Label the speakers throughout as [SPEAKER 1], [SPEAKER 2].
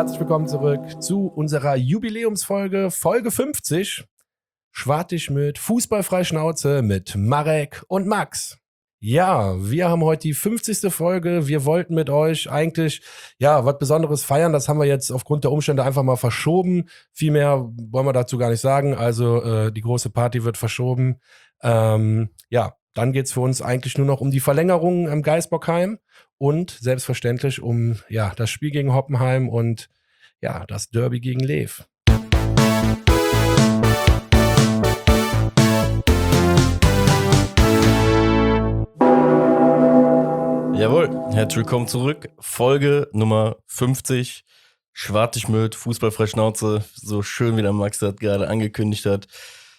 [SPEAKER 1] herzlich willkommen zurück zu unserer Jubiläumsfolge, Folge 50. Schwartig mit Fußballfrei Schnauze mit Marek und Max. Ja, wir haben heute die 50. Folge. Wir wollten mit euch eigentlich, was Besonderes feiern. Das haben wir jetzt aufgrund der Umstände einfach mal verschoben. Viel mehr wollen wir dazu gar nicht sagen. Also die große Party wird verschoben. Dann geht's für uns eigentlich nur noch um die Verlängerung im Geisbockheim und selbstverständlich um das Spiel gegen Hoppenheim und das Derby gegen Lev.
[SPEAKER 2] Jawohl, herzlich willkommen zurück. Folge Nummer 50. Schwartig mit Fußballfrei Schnauze. So schön, wie der Max das gerade angekündigt hat.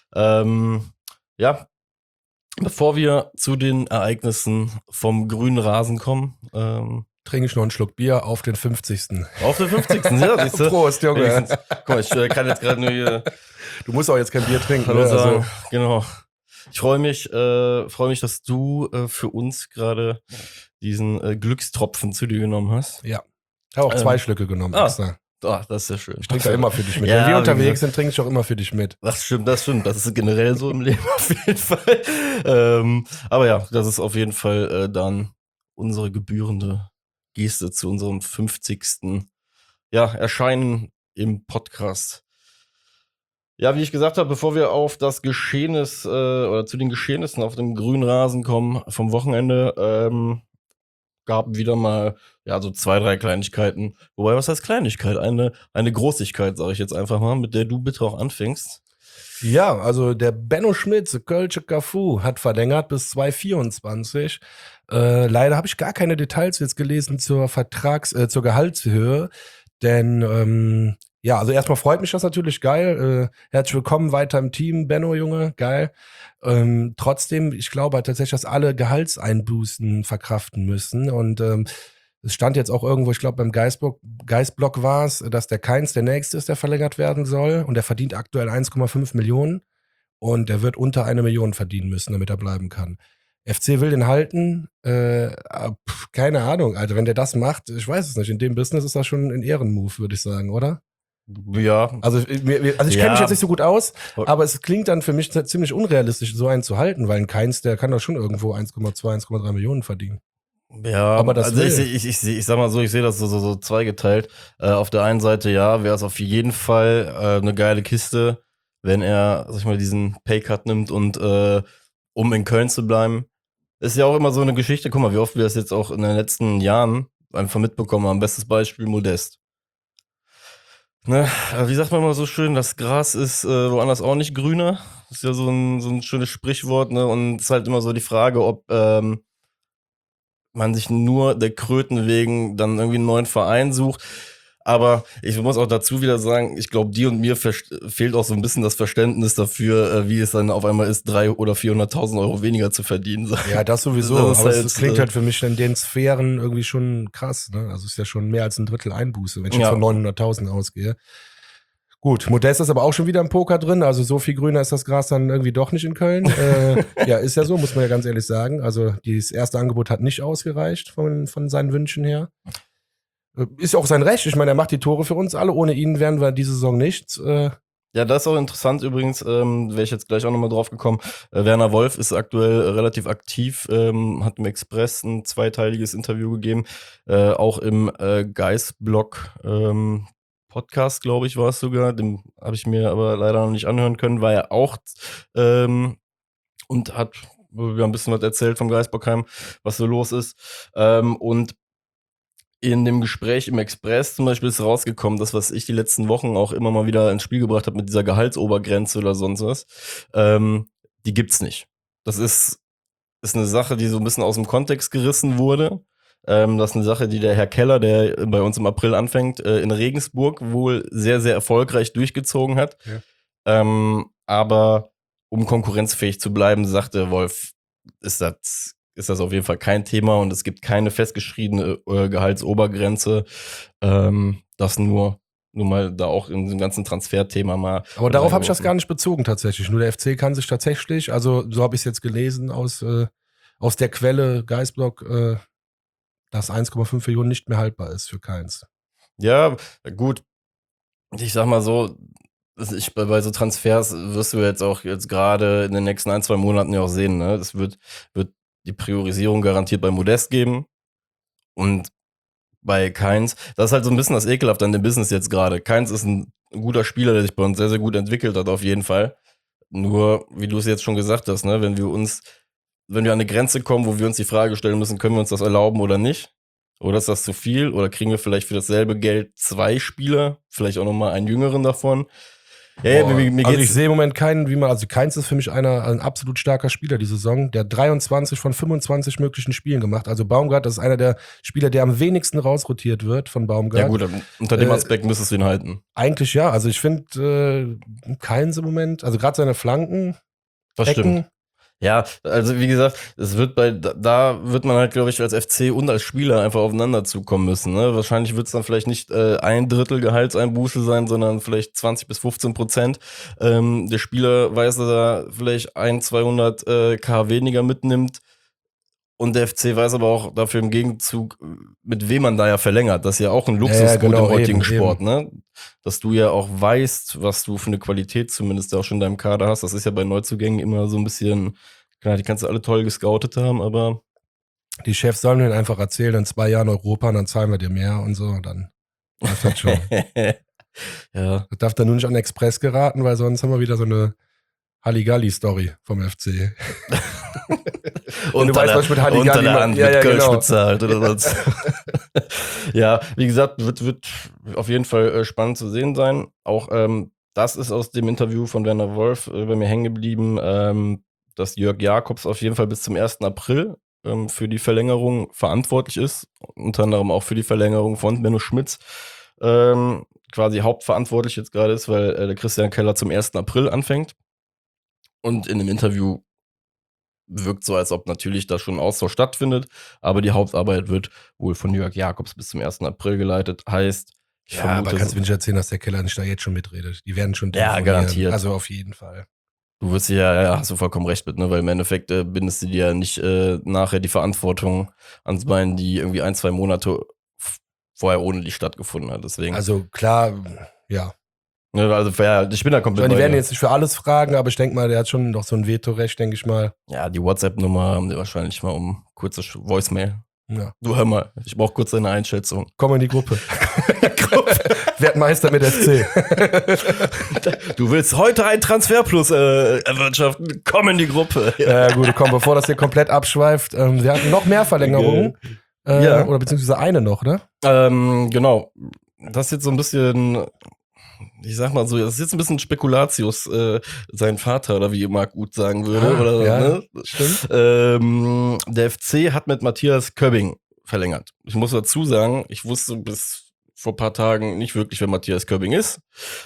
[SPEAKER 2] Bevor wir zu den Ereignissen vom grünen Rasen kommen,
[SPEAKER 1] trinke ich noch einen Schluck Bier auf den 50.
[SPEAKER 2] Auf den 50. Ja, siehst du?
[SPEAKER 1] Prost, Junge.
[SPEAKER 2] Guck mal, ich kann jetzt gerade nur hier...
[SPEAKER 1] Du musst auch jetzt kein Bier trinken.
[SPEAKER 2] Hallo sagen. Also. Genau. Ich freue mich, dass du für uns gerade diesen Glückstropfen zu dir genommen hast.
[SPEAKER 1] Ja, ich habe auch 2 Schlücke genommen extra.
[SPEAKER 2] Das ist ja schön.
[SPEAKER 1] Ich trinke da immer für dich mit. Wenn wir unterwegs sind, trinke ich auch immer für dich mit.
[SPEAKER 2] Das stimmt. Das ist generell so im Leben auf jeden Fall. Aber ja, das ist auf jeden Fall dann unsere gebührende Geste zu unserem 50. Erscheinen im Podcast. Ja, wie ich gesagt habe, bevor wir auf das Geschehnis oder zu den Geschehnissen auf dem grünen Rasen kommen vom Wochenende, gab wieder mal so 2, 3 Kleinigkeiten. Wobei, was heißt Kleinigkeit? Eine Großigkeit, sage ich jetzt einfach mal, mit der du bitte auch anfängst.
[SPEAKER 1] Ja, also der Benno Schmitz, Kölsche Cafu, hat verlängert bis 2024. Leider habe ich gar keine Details jetzt gelesen zur Gehaltshöhe, denn also erstmal freut mich das natürlich, geil. Herzlich willkommen weiter im Team, Benno, Junge, geil. Trotzdem, ich glaube tatsächlich, dass alle Gehaltseinbußen verkraften müssen. Und es stand jetzt auch irgendwo, ich glaube beim Geistblock war es, dass der Keins der Nächste ist, der verlängert werden soll. Und der verdient aktuell 1,5 Millionen. Und der wird unter 1 Million verdienen müssen, damit er bleiben kann. FC will den halten. Keine Ahnung, Alter, wenn der das macht, ich weiß es nicht. In dem Business ist das schon ein Ehrenmove, würde ich sagen, oder?
[SPEAKER 2] Ja.
[SPEAKER 1] Also ich kenne mich jetzt nicht so gut aus, aber es klingt dann für mich ziemlich unrealistisch, so einen zu halten, weil ein Keins, der kann doch schon irgendwo 1,2, 1,3 Millionen verdienen.
[SPEAKER 2] Ja, aber das also ich sag mal so, ich sehe das so zweigeteilt. Auf der einen Seite, wäre es auf jeden Fall eine geile Kiste, wenn er, sag ich mal, diesen Paycut nimmt und um in Köln zu bleiben. Ist ja auch immer so eine Geschichte, guck mal, wie oft wir das jetzt auch in den letzten Jahren einfach mitbekommen haben. Bestes Beispiel Modest. Ne, wie sagt man immer so schön, das Gras ist woanders auch nicht grüner. Das ist ja so ein schönes Sprichwort, ne? Und es ist halt immer so die Frage, ob man sich nur der Kröten wegen dann irgendwie einen neuen Verein sucht. Aber ich muss auch dazu wieder sagen, ich glaube, dir und mir fehlt auch so ein bisschen das Verständnis dafür, wie es dann auf einmal ist, 300.000 oder 400.000 Euro weniger zu verdienen.
[SPEAKER 1] Ja, das sowieso, aber es klingt halt für mich in den Sphären irgendwie schon krass, ne? Also es ist ja schon mehr als ein Drittel Einbuße, wenn ich jetzt von 900.000 ausgehe. Gut, Modest ist aber auch schon wieder im Poker drin, also so viel grüner ist das Gras dann irgendwie doch nicht in Köln. Ist ja so, muss man ja ganz ehrlich sagen. Also das erste Angebot hat nicht ausgereicht von seinen Wünschen her. Ist ja auch sein Recht. Ich meine, er macht die Tore für uns alle. Ohne ihn wären wir diese Saison nichts.
[SPEAKER 2] Ja, das ist auch interessant übrigens. Wäre ich jetzt gleich auch nochmal drauf gekommen. Werner Wolf ist aktuell relativ aktiv, hat im Express ein 2-teiliges Interview gegeben. Auch im Geistblog Podcast, glaube ich, war es sogar. Den habe ich mir aber leider noch nicht anhören können, war er auch und hat ein bisschen was erzählt vom Geistbockheim, was so los ist. Und in dem Gespräch im Express zum Beispiel ist rausgekommen, das, was ich die letzten Wochen auch immer mal wieder ins Spiel gebracht habe mit dieser Gehaltsobergrenze oder sonst was, die gibt's nicht. Das ist eine Sache, die so ein bisschen aus dem Kontext gerissen wurde. Das ist eine Sache, die der Herr Keller, der bei uns im April anfängt, in Regensburg wohl sehr, sehr erfolgreich durchgezogen hat. Ja. Aber um konkurrenzfähig zu bleiben, sagte Wolf, ist das auf jeden Fall kein Thema und es gibt keine festgeschriebene Gehaltsobergrenze. Das nur mal da auch in dem ganzen Transferthema mal.
[SPEAKER 1] Aber darauf habe ich das gar nicht bezogen tatsächlich. Nur der FC kann sich tatsächlich, also so habe ich es jetzt gelesen aus der Quelle Geistblog, dass 1,5 Millionen nicht mehr haltbar ist für Keins.
[SPEAKER 2] Ja, gut. Ich sag mal so, bei so Transfers wirst du jetzt gerade in den nächsten 1, 2 Monaten ja auch sehen, ne? Es wird die Priorisierung garantiert bei Modest geben und bei Keins. Das ist halt so ein bisschen das Ekelhafte an dem Business jetzt gerade. Keins ist ein guter Spieler, der sich bei uns sehr, sehr gut entwickelt hat, auf jeden Fall. Nur, wie du es jetzt schon gesagt hast, ne, wenn wir an eine Grenze kommen, wo wir uns die Frage stellen müssen, können wir uns das erlauben oder nicht? Oder ist das zu viel? Oder kriegen wir vielleicht für dasselbe Geld 2 Spieler? Vielleicht auch noch mal einen jüngeren davon? Ja,
[SPEAKER 1] Boah,
[SPEAKER 2] mir
[SPEAKER 1] also ich
[SPEAKER 2] geht's.
[SPEAKER 1] sehe im Moment keinen, also Keins ist für mich ein absolut starker Spieler die Saison. Der hat 23 von 25 möglichen Spielen gemacht. Also Baumgart, das ist einer der Spieler, der am wenigsten rausrotiert wird von
[SPEAKER 2] Ja
[SPEAKER 1] Baumgart.
[SPEAKER 2] gut, unter dem
[SPEAKER 1] Äh,
[SPEAKER 2] Aspekt müsstest du ihn halten.
[SPEAKER 1] Eigentlich ja. Also ich finde Keins im Moment, also gerade seine Flanken,
[SPEAKER 2] Das
[SPEAKER 1] Ecken,
[SPEAKER 2] stimmt. Ja, also wie gesagt, da wird man halt, glaube ich, als FC und als Spieler einfach aufeinander zukommen müssen. Ne? Wahrscheinlich wird es dann vielleicht nicht 1/3 Gehaltseinbuße sein, sondern vielleicht 20-15%. Der Spieler weiß, dass er vielleicht 200 K weniger mitnimmt. Und der FC weiß aber auch dafür im Gegenzug, mit wem man da ja verlängert. Das ist ja auch ein Luxusgut
[SPEAKER 1] genau,
[SPEAKER 2] im heutigen
[SPEAKER 1] eben,
[SPEAKER 2] Sport,
[SPEAKER 1] eben.
[SPEAKER 2] ne? Dass du ja auch weißt, was du für eine Qualität zumindest auch schon in deinem Kader hast. Das ist ja bei Neuzugängen immer so ein bisschen, klar, die kannst du alle toll gescoutet haben, aber
[SPEAKER 1] Die Chefs sollen mir einfach erzählen, in 2 Jahren Europa, und dann zahlen wir dir mehr und so, dann läuft das schon.
[SPEAKER 2] ja.
[SPEAKER 1] Das darf dann nur nicht an Express geraten, weil sonst haben wir wieder so eine Halligalli-Story vom FC. Und du weißt, was ich mit
[SPEAKER 2] Unter
[SPEAKER 1] Halligalli
[SPEAKER 2] der
[SPEAKER 1] meine.
[SPEAKER 2] Hand
[SPEAKER 1] Ja,
[SPEAKER 2] mit
[SPEAKER 1] ja,
[SPEAKER 2] Kölsch
[SPEAKER 1] genau.
[SPEAKER 2] bezahlt oder sonst. Ja, wie gesagt, wird auf jeden Fall spannend zu sehen sein. Auch das ist aus dem Interview von Werner Wolf bei mir hängen geblieben, dass Jörg Jakobs auf jeden Fall bis zum 1. April für die Verlängerung verantwortlich ist. Unter anderem auch für die Verlängerung von Benno Schmitz. Quasi hauptverantwortlich jetzt gerade ist, weil der Christian Keller zum 1. April anfängt. Und in dem Interview wirkt so, als ob natürlich da schon ein Austausch stattfindet, aber die Hauptarbeit wird wohl von Jörg Jakobs bis zum 1. April geleitet. Heißt, ich
[SPEAKER 1] Ja, aber
[SPEAKER 2] vermute,
[SPEAKER 1] kannst du mir nicht erzählen, dass der Keller nicht da jetzt schon mitredet. Die werden schon
[SPEAKER 2] ja,
[SPEAKER 1] telefonieren.
[SPEAKER 2] garantiert.
[SPEAKER 1] Also auf jeden Fall.
[SPEAKER 2] Du wirst ja, hast du vollkommen recht mit, ne? Weil im Endeffekt bindest du dir ja nicht nachher die Verantwortung ans Bein, die irgendwie 1, 2 Monate vorher ohne dich stattgefunden hat. Deswegen.
[SPEAKER 1] Also klar, ja.
[SPEAKER 2] Ne, also ja, ich bin da
[SPEAKER 1] Ich
[SPEAKER 2] komplett
[SPEAKER 1] meine, die
[SPEAKER 2] bei
[SPEAKER 1] werden
[SPEAKER 2] dir.
[SPEAKER 1] jetzt nicht für alles fragen, aber ich denke mal, der hat schon noch so ein Vetorecht, denke ich mal.
[SPEAKER 2] Ja, die WhatsApp-Nummer haben die wahrscheinlich mal um kurze Voicemail.
[SPEAKER 1] Ja.
[SPEAKER 2] Du hör mal, ich brauche kurz deine Einschätzung.
[SPEAKER 1] Komm in die Gruppe. Werd Meister mit FC.
[SPEAKER 2] Du willst heute ein Transferplus erwirtschaften? Komm in die Gruppe.
[SPEAKER 1] Ja, gut, komm, bevor das hier komplett abschweift. Wir hatten noch mehr Verlängerungen.
[SPEAKER 2] Ja.
[SPEAKER 1] Oder beziehungsweise eine noch, ne?
[SPEAKER 2] Genau. Das ist jetzt so ein bisschen, ich sag mal so, das ist jetzt ein bisschen Spekulatius, sein Vater, oder wie Marc Uth sagen würde.
[SPEAKER 1] Ah,
[SPEAKER 2] oder,
[SPEAKER 1] ja,
[SPEAKER 2] ne?
[SPEAKER 1] stimmt.
[SPEAKER 2] Der FC hat mit Matthias Köbbing verlängert. Ich muss dazu sagen, ich wusste bis vor ein paar Tagen nicht wirklich, wer Matthias Köbbing ist.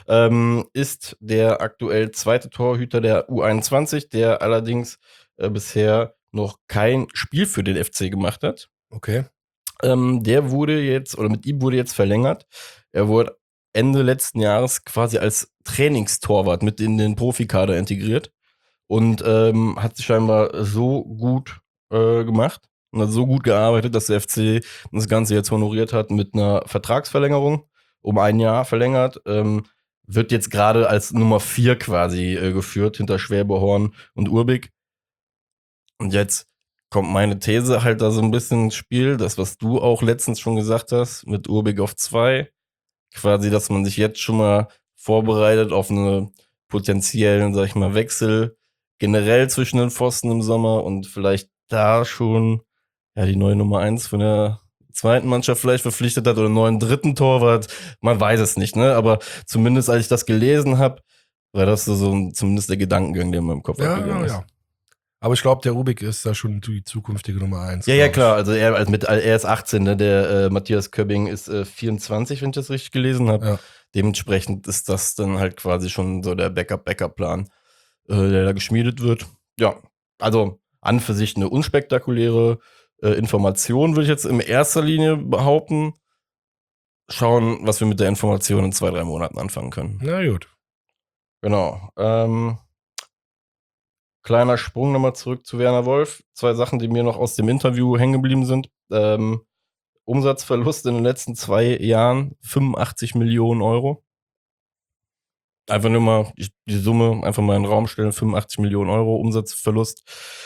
[SPEAKER 2] Ist der aktuell zweite Torhüter der U21, der allerdings bisher noch kein Spiel für den FC gemacht hat.
[SPEAKER 1] Okay.
[SPEAKER 2] Der wurde jetzt, oder mit ihm wurde jetzt verlängert. Er wurde Ende letzten Jahres quasi als Trainingstorwart mit in den Profikader integriert und hat sich scheinbar so gut gemacht und hat so gut gearbeitet, dass der FC das Ganze jetzt honoriert hat mit einer Vertragsverlängerung, um 1 Jahr verlängert. Wird jetzt gerade als Nummer 4 quasi geführt, hinter Schwäbehorn und Urbig. Und jetzt kommt meine These halt da so ein bisschen ins Spiel, das, was du auch letztens schon gesagt hast, mit Urbig auf 2. Quasi, dass man sich jetzt schon mal vorbereitet auf eine potenziellen, sag ich mal, Wechsel generell zwischen den Pfosten im Sommer und vielleicht da schon ja die neue Nummer 1 von der zweiten Mannschaft vielleicht verpflichtet hat oder einen neuen dritten Torwart. Man weiß es nicht, ne? Aber zumindest als ich das gelesen habe, war das so zumindest der Gedankengang, der in meinem Kopf abgegangen ist.
[SPEAKER 1] Ja. Aber ich glaube, der Rubik ist da schon die zukünftige Nummer 1.
[SPEAKER 2] Ja, klar. Also er ist 18, ne? Der Matthias Köbbing ist 24, wenn ich das richtig gelesen habe.
[SPEAKER 1] Ja.
[SPEAKER 2] Dementsprechend ist das dann halt quasi schon so der Backup-Plan, der da geschmiedet wird. Ja, also an für sich eine unspektakuläre Information, würde ich jetzt in erster Linie behaupten. Schauen, was wir mit der Information in 2, 3 Monaten anfangen können.
[SPEAKER 1] Na gut.
[SPEAKER 2] Genau. Kleiner Sprung nochmal zurück zu Werner Wolf. 2 Sachen, die mir noch aus dem Interview hängen geblieben sind. Umsatzverlust in den letzten 2 Jahren 85 Millionen Euro. Einfach nur mal die Summe einfach mal in den Raum stellen, 85 Millionen Euro Umsatzverlust.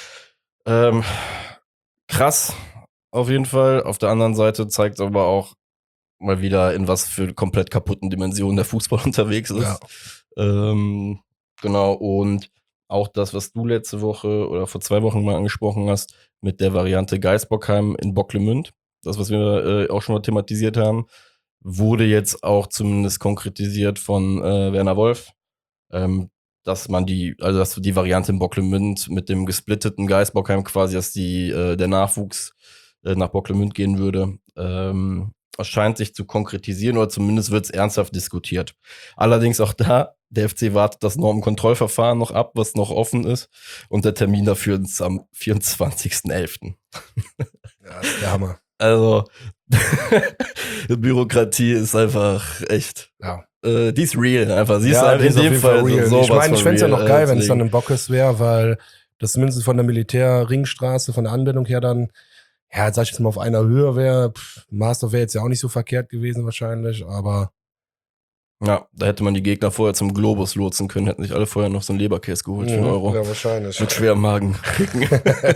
[SPEAKER 2] Krass, auf jeden Fall. Auf der anderen Seite zeigt es aber auch mal wieder, in was für komplett kaputten Dimensionen der Fußball unterwegs ist. Ja. Genau, und auch das, was du letzte Woche oder vor 2 Wochen mal angesprochen hast, mit der Variante Geisbockheim in Bocklemünd, das, was wir auch schon mal thematisiert haben, wurde jetzt auch zumindest konkretisiert von Werner Wolf, dass man dass die Variante in Bocklemünd mit dem gesplitteten Geisbockheim quasi, dass der Nachwuchs nach Bocklemünd gehen würde, scheint sich zu konkretisieren oder zumindest wird es ernsthaft diskutiert. Allerdings auch da, der FC wartet das Normenkontrollverfahren noch ab, was noch offen ist, und der Termin dafür ist am 24.11.
[SPEAKER 1] Ja, das ist der Hammer.
[SPEAKER 2] Also, Bürokratie ist einfach echt.
[SPEAKER 1] Ja.
[SPEAKER 2] Die ist real einfach. Sie
[SPEAKER 1] Ja,
[SPEAKER 2] ist
[SPEAKER 1] die
[SPEAKER 2] in
[SPEAKER 1] ist auf
[SPEAKER 2] dem
[SPEAKER 1] jeden
[SPEAKER 2] Fall
[SPEAKER 1] Fall real.
[SPEAKER 2] so
[SPEAKER 1] Ich meine, ich fände es ja noch geil, wenn es dann
[SPEAKER 2] deswegen.
[SPEAKER 1] in Bockes wäre, weil das zumindest von der Militärringstraße, von der Anbindung her dann, ja, sag ich jetzt mal, auf einer Höhe wäre. Master wäre jetzt ja auch nicht so verkehrt gewesen wahrscheinlich, aber
[SPEAKER 2] Ja, da hätte man die Gegner vorher zum Globus lotsen können, hätten sich alle vorher noch so einen Leberkäse geholt für 1 Euro.
[SPEAKER 1] Ja, wahrscheinlich.
[SPEAKER 2] Mit schwerem Magen kicken.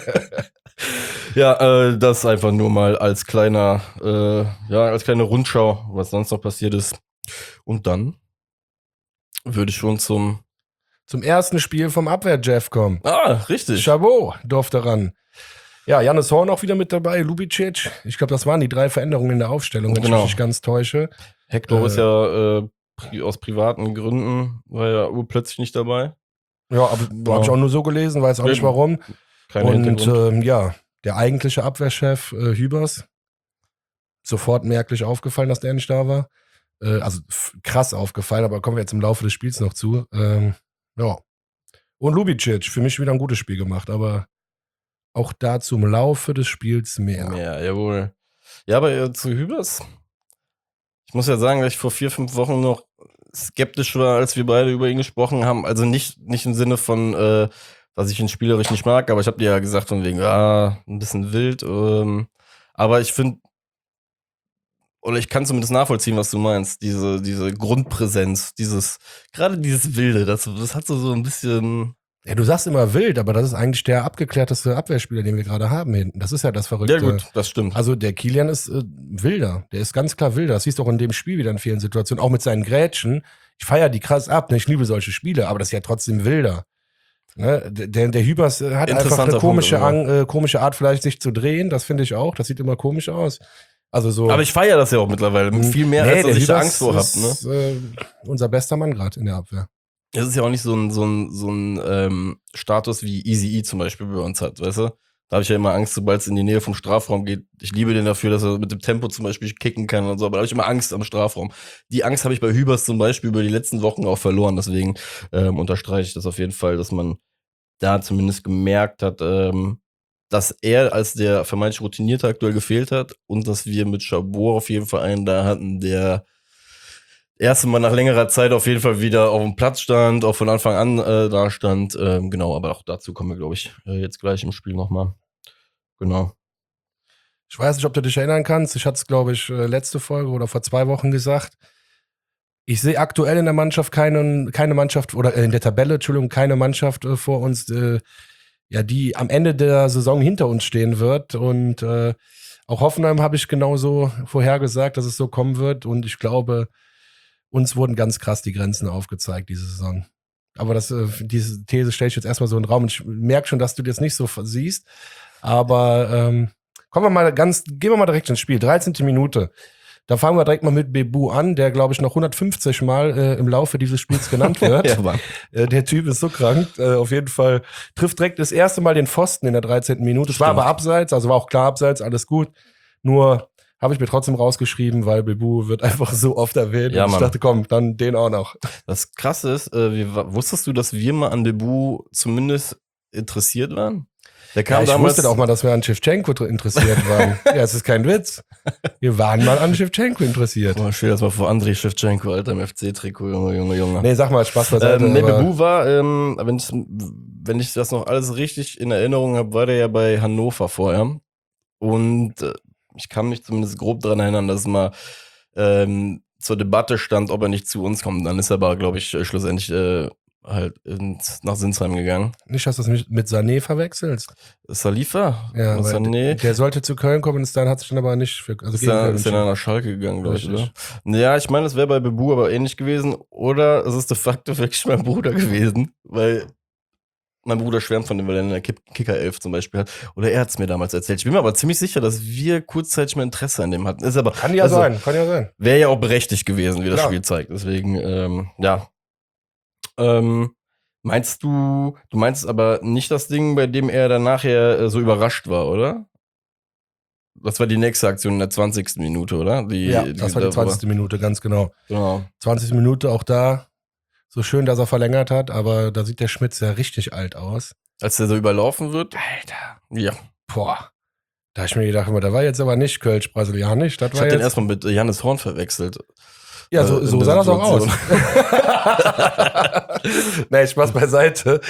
[SPEAKER 2] Ja, das einfach nur mal als kleine Rundschau, was sonst noch passiert ist. Und dann würde ich schon zum
[SPEAKER 1] ersten Spiel vom Abwehr-Jeff kommen.
[SPEAKER 2] Richtig.
[SPEAKER 1] Chabot durfte ran. Ja, Jannis Horn auch wieder mit dabei, Lubicic. Ich glaube, das waren die 3 Veränderungen in der Aufstellung, wenn ich mich nicht ganz täusche.
[SPEAKER 2] Hector ist ja aus privaten Gründen, war ja urplötzlich nicht dabei.
[SPEAKER 1] Ja, aber habe ich auch nur so gelesen, weiß auch nicht warum. Und der eigentliche Abwehrchef Hübers, sofort merklich aufgefallen, dass der nicht da war. Also krass aufgefallen, aber kommen wir jetzt im Laufe des Spiels noch zu. Ja. Und Lubicic, für mich wieder ein gutes Spiel gemacht, aber auch dazu im Laufe des Spiels mehr.
[SPEAKER 2] Ja, jawohl. Ja, aber zu Hübers, ich muss ja sagen, dass ich vor 4, 5 Wochen noch skeptisch war, als wir beide über ihn gesprochen haben. Also nicht im Sinne von, dass ich ihn spielerisch nicht mag, aber ich habe dir ja gesagt von wegen, ein bisschen wild. Aber ich finde, oder ich kann zumindest nachvollziehen, was du meinst. Diese Grundpräsenz, gerade dieses Wilde, das hat so ein bisschen.
[SPEAKER 1] Ja, du sagst immer wild, aber das ist eigentlich der abgeklärteste Abwehrspieler, den wir gerade haben hinten. Das ist ja das Verrückte.
[SPEAKER 2] Ja gut, das stimmt.
[SPEAKER 1] Also der Kilian ist wilder. Der ist ganz klar wilder. Das siehst du auch in dem Spiel wieder in vielen Situationen. Auch mit seinen Grätschen. Ich feiere die krass ab. Ne? Ich liebe solche Spiele, aber das ist ja trotzdem wilder. Ne? Der Hübers hat einfach eine komische Art, vielleicht sich zu drehen. Das finde ich auch. Das sieht immer komisch aus. Also so.
[SPEAKER 2] Aber ich feiere das ja auch mittlerweile. Viel mehr, als dass ich da Angst vor habe.
[SPEAKER 1] Das ist unser bester Mann gerade in der Abwehr.
[SPEAKER 2] Es ist ja auch nicht so ein Status wie Eazy-E zum Beispiel bei uns hat, weißt du? Da habe ich ja immer Angst, sobald es in die Nähe vom Strafraum geht. Ich liebe den dafür, dass er mit dem Tempo zum Beispiel kicken kann und so, aber da habe ich immer Angst am Strafraum. Die Angst habe ich bei Hübers zum Beispiel über die letzten Wochen auch verloren. Deswegen unterstreiche ich das auf jeden Fall, dass man da zumindest gemerkt hat, dass er als der vermeintlich Routinierte aktuell gefehlt hat und dass wir mit Chabot auf jeden Fall einen da hatten, der erste Mal nach längerer Zeit auf jeden Fall wieder auf dem Platz stand, auch von Anfang an da stand. Genau, aber auch dazu kommen wir, glaube ich, jetzt gleich im Spiel nochmal. Genau.
[SPEAKER 1] Ich weiß nicht, ob du dich erinnern kannst. Ich hatte es, glaube ich, letzte Folge oder vor 2 Wochen gesagt. Ich sehe aktuell in der Mannschaft keine Mannschaft, oder in der Tabelle, Entschuldigung, keine Mannschaft vor uns, die am Ende der Saison hinter uns stehen wird. Und auch Hoffenheim habe ich genauso vorhergesagt, dass es so kommen wird. Und ich glaube, uns wurden ganz krass die Grenzen aufgezeigt diese Saison. Aber diese These stelle ich jetzt erstmal so in den Raum. Und ich merke schon, dass du das nicht so siehst. Aber gehen wir mal direkt ins Spiel. 13. Minute. Da fangen wir direkt mal mit Bebu an, der, glaube ich, noch 150 Mal im Laufe dieses Spiels genannt wird.
[SPEAKER 2] Ja,
[SPEAKER 1] der Typ ist so krank. Auf jeden Fall trifft direkt das erste Mal den Pfosten in der 13. Minute. Es war aber abseits, also war auch klar abseits, alles gut. Nur habe ich mir trotzdem rausgeschrieben, weil Bebu wird einfach so oft erwähnt.
[SPEAKER 2] Ja,
[SPEAKER 1] und ich dachte, komm, dann den auch noch.
[SPEAKER 2] Das Krasse ist, wusstest du, dass wir mal an Bebu zumindest interessiert waren?
[SPEAKER 1] Der kam ich wusste auch mal, dass wir an Shevchenko interessiert waren. Ja, es ist kein Witz. Wir waren mal an Shevchenko interessiert.
[SPEAKER 2] Boah, stell das mal vor, Andrei Shevchenko, Alter, im FC-Trikot, Junge.
[SPEAKER 1] Nee, sag mal, Spaß beiseite.
[SPEAKER 2] Bebu war, wenn ich das noch alles richtig in Erinnerung habe, war der ja bei Hannover vorher. Und ich kann mich zumindest grob daran erinnern, dass es mal zur Debatte stand, ob er nicht zu uns kommt. Dann ist er aber, glaube ich, schlussendlich halt nach Sinsheim gegangen.
[SPEAKER 1] Nicht, dass du das mit Sané verwechselst.
[SPEAKER 2] Salifa?
[SPEAKER 1] Ja,
[SPEAKER 2] Was
[SPEAKER 1] weil
[SPEAKER 2] Sané?
[SPEAKER 1] der sollte zu Köln kommen, und dann hat sich dann aber nicht für, also
[SPEAKER 2] Ist
[SPEAKER 1] gegen
[SPEAKER 2] er
[SPEAKER 1] Köln
[SPEAKER 2] ist er
[SPEAKER 1] entschieden.
[SPEAKER 2] nach Schalke gegangen, glaube ich, oder?
[SPEAKER 1] Richtig.
[SPEAKER 2] Ja, ich meine, das wäre bei Bebu aber ähnlich gewesen. Oder es ist de facto wirklich mein Bruder gewesen, weil mein Bruder schwärmt von dem, weil er eine Kicker-Elf zum Beispiel hat. Oder er hat es mir damals erzählt. Ich bin mir aber ziemlich sicher, dass wir kurzzeitig mal Interesse an dem hatten. Ist aber,
[SPEAKER 1] Kann ja sein, kann ja sein.
[SPEAKER 2] Wäre ja auch berechtigt gewesen, wie das
[SPEAKER 1] Klar.
[SPEAKER 2] Spiel zeigt. Deswegen, ja. Meinst du meinst aber nicht das Ding, bei dem er dann nachher so überrascht war, oder? Das war die nächste Aktion in der 20. Minute, oder?
[SPEAKER 1] Das war die 20. Minute, ganz genau.
[SPEAKER 2] Genau.
[SPEAKER 1] 20. Minute auch da. So schön, dass er verlängert hat, aber da sieht der Schmitz ja richtig alt aus.
[SPEAKER 2] Als der so überlaufen wird?
[SPEAKER 1] Alter.
[SPEAKER 2] Ja.
[SPEAKER 1] Boah. Da hab ich mir gedacht, da war jetzt aber nicht Kölsch-Brasilianisch.
[SPEAKER 2] Ich hab den erstmal mit Jannis Horn verwechselt.
[SPEAKER 1] Ja, so sah das auch aus. Nee, Spaß beiseite.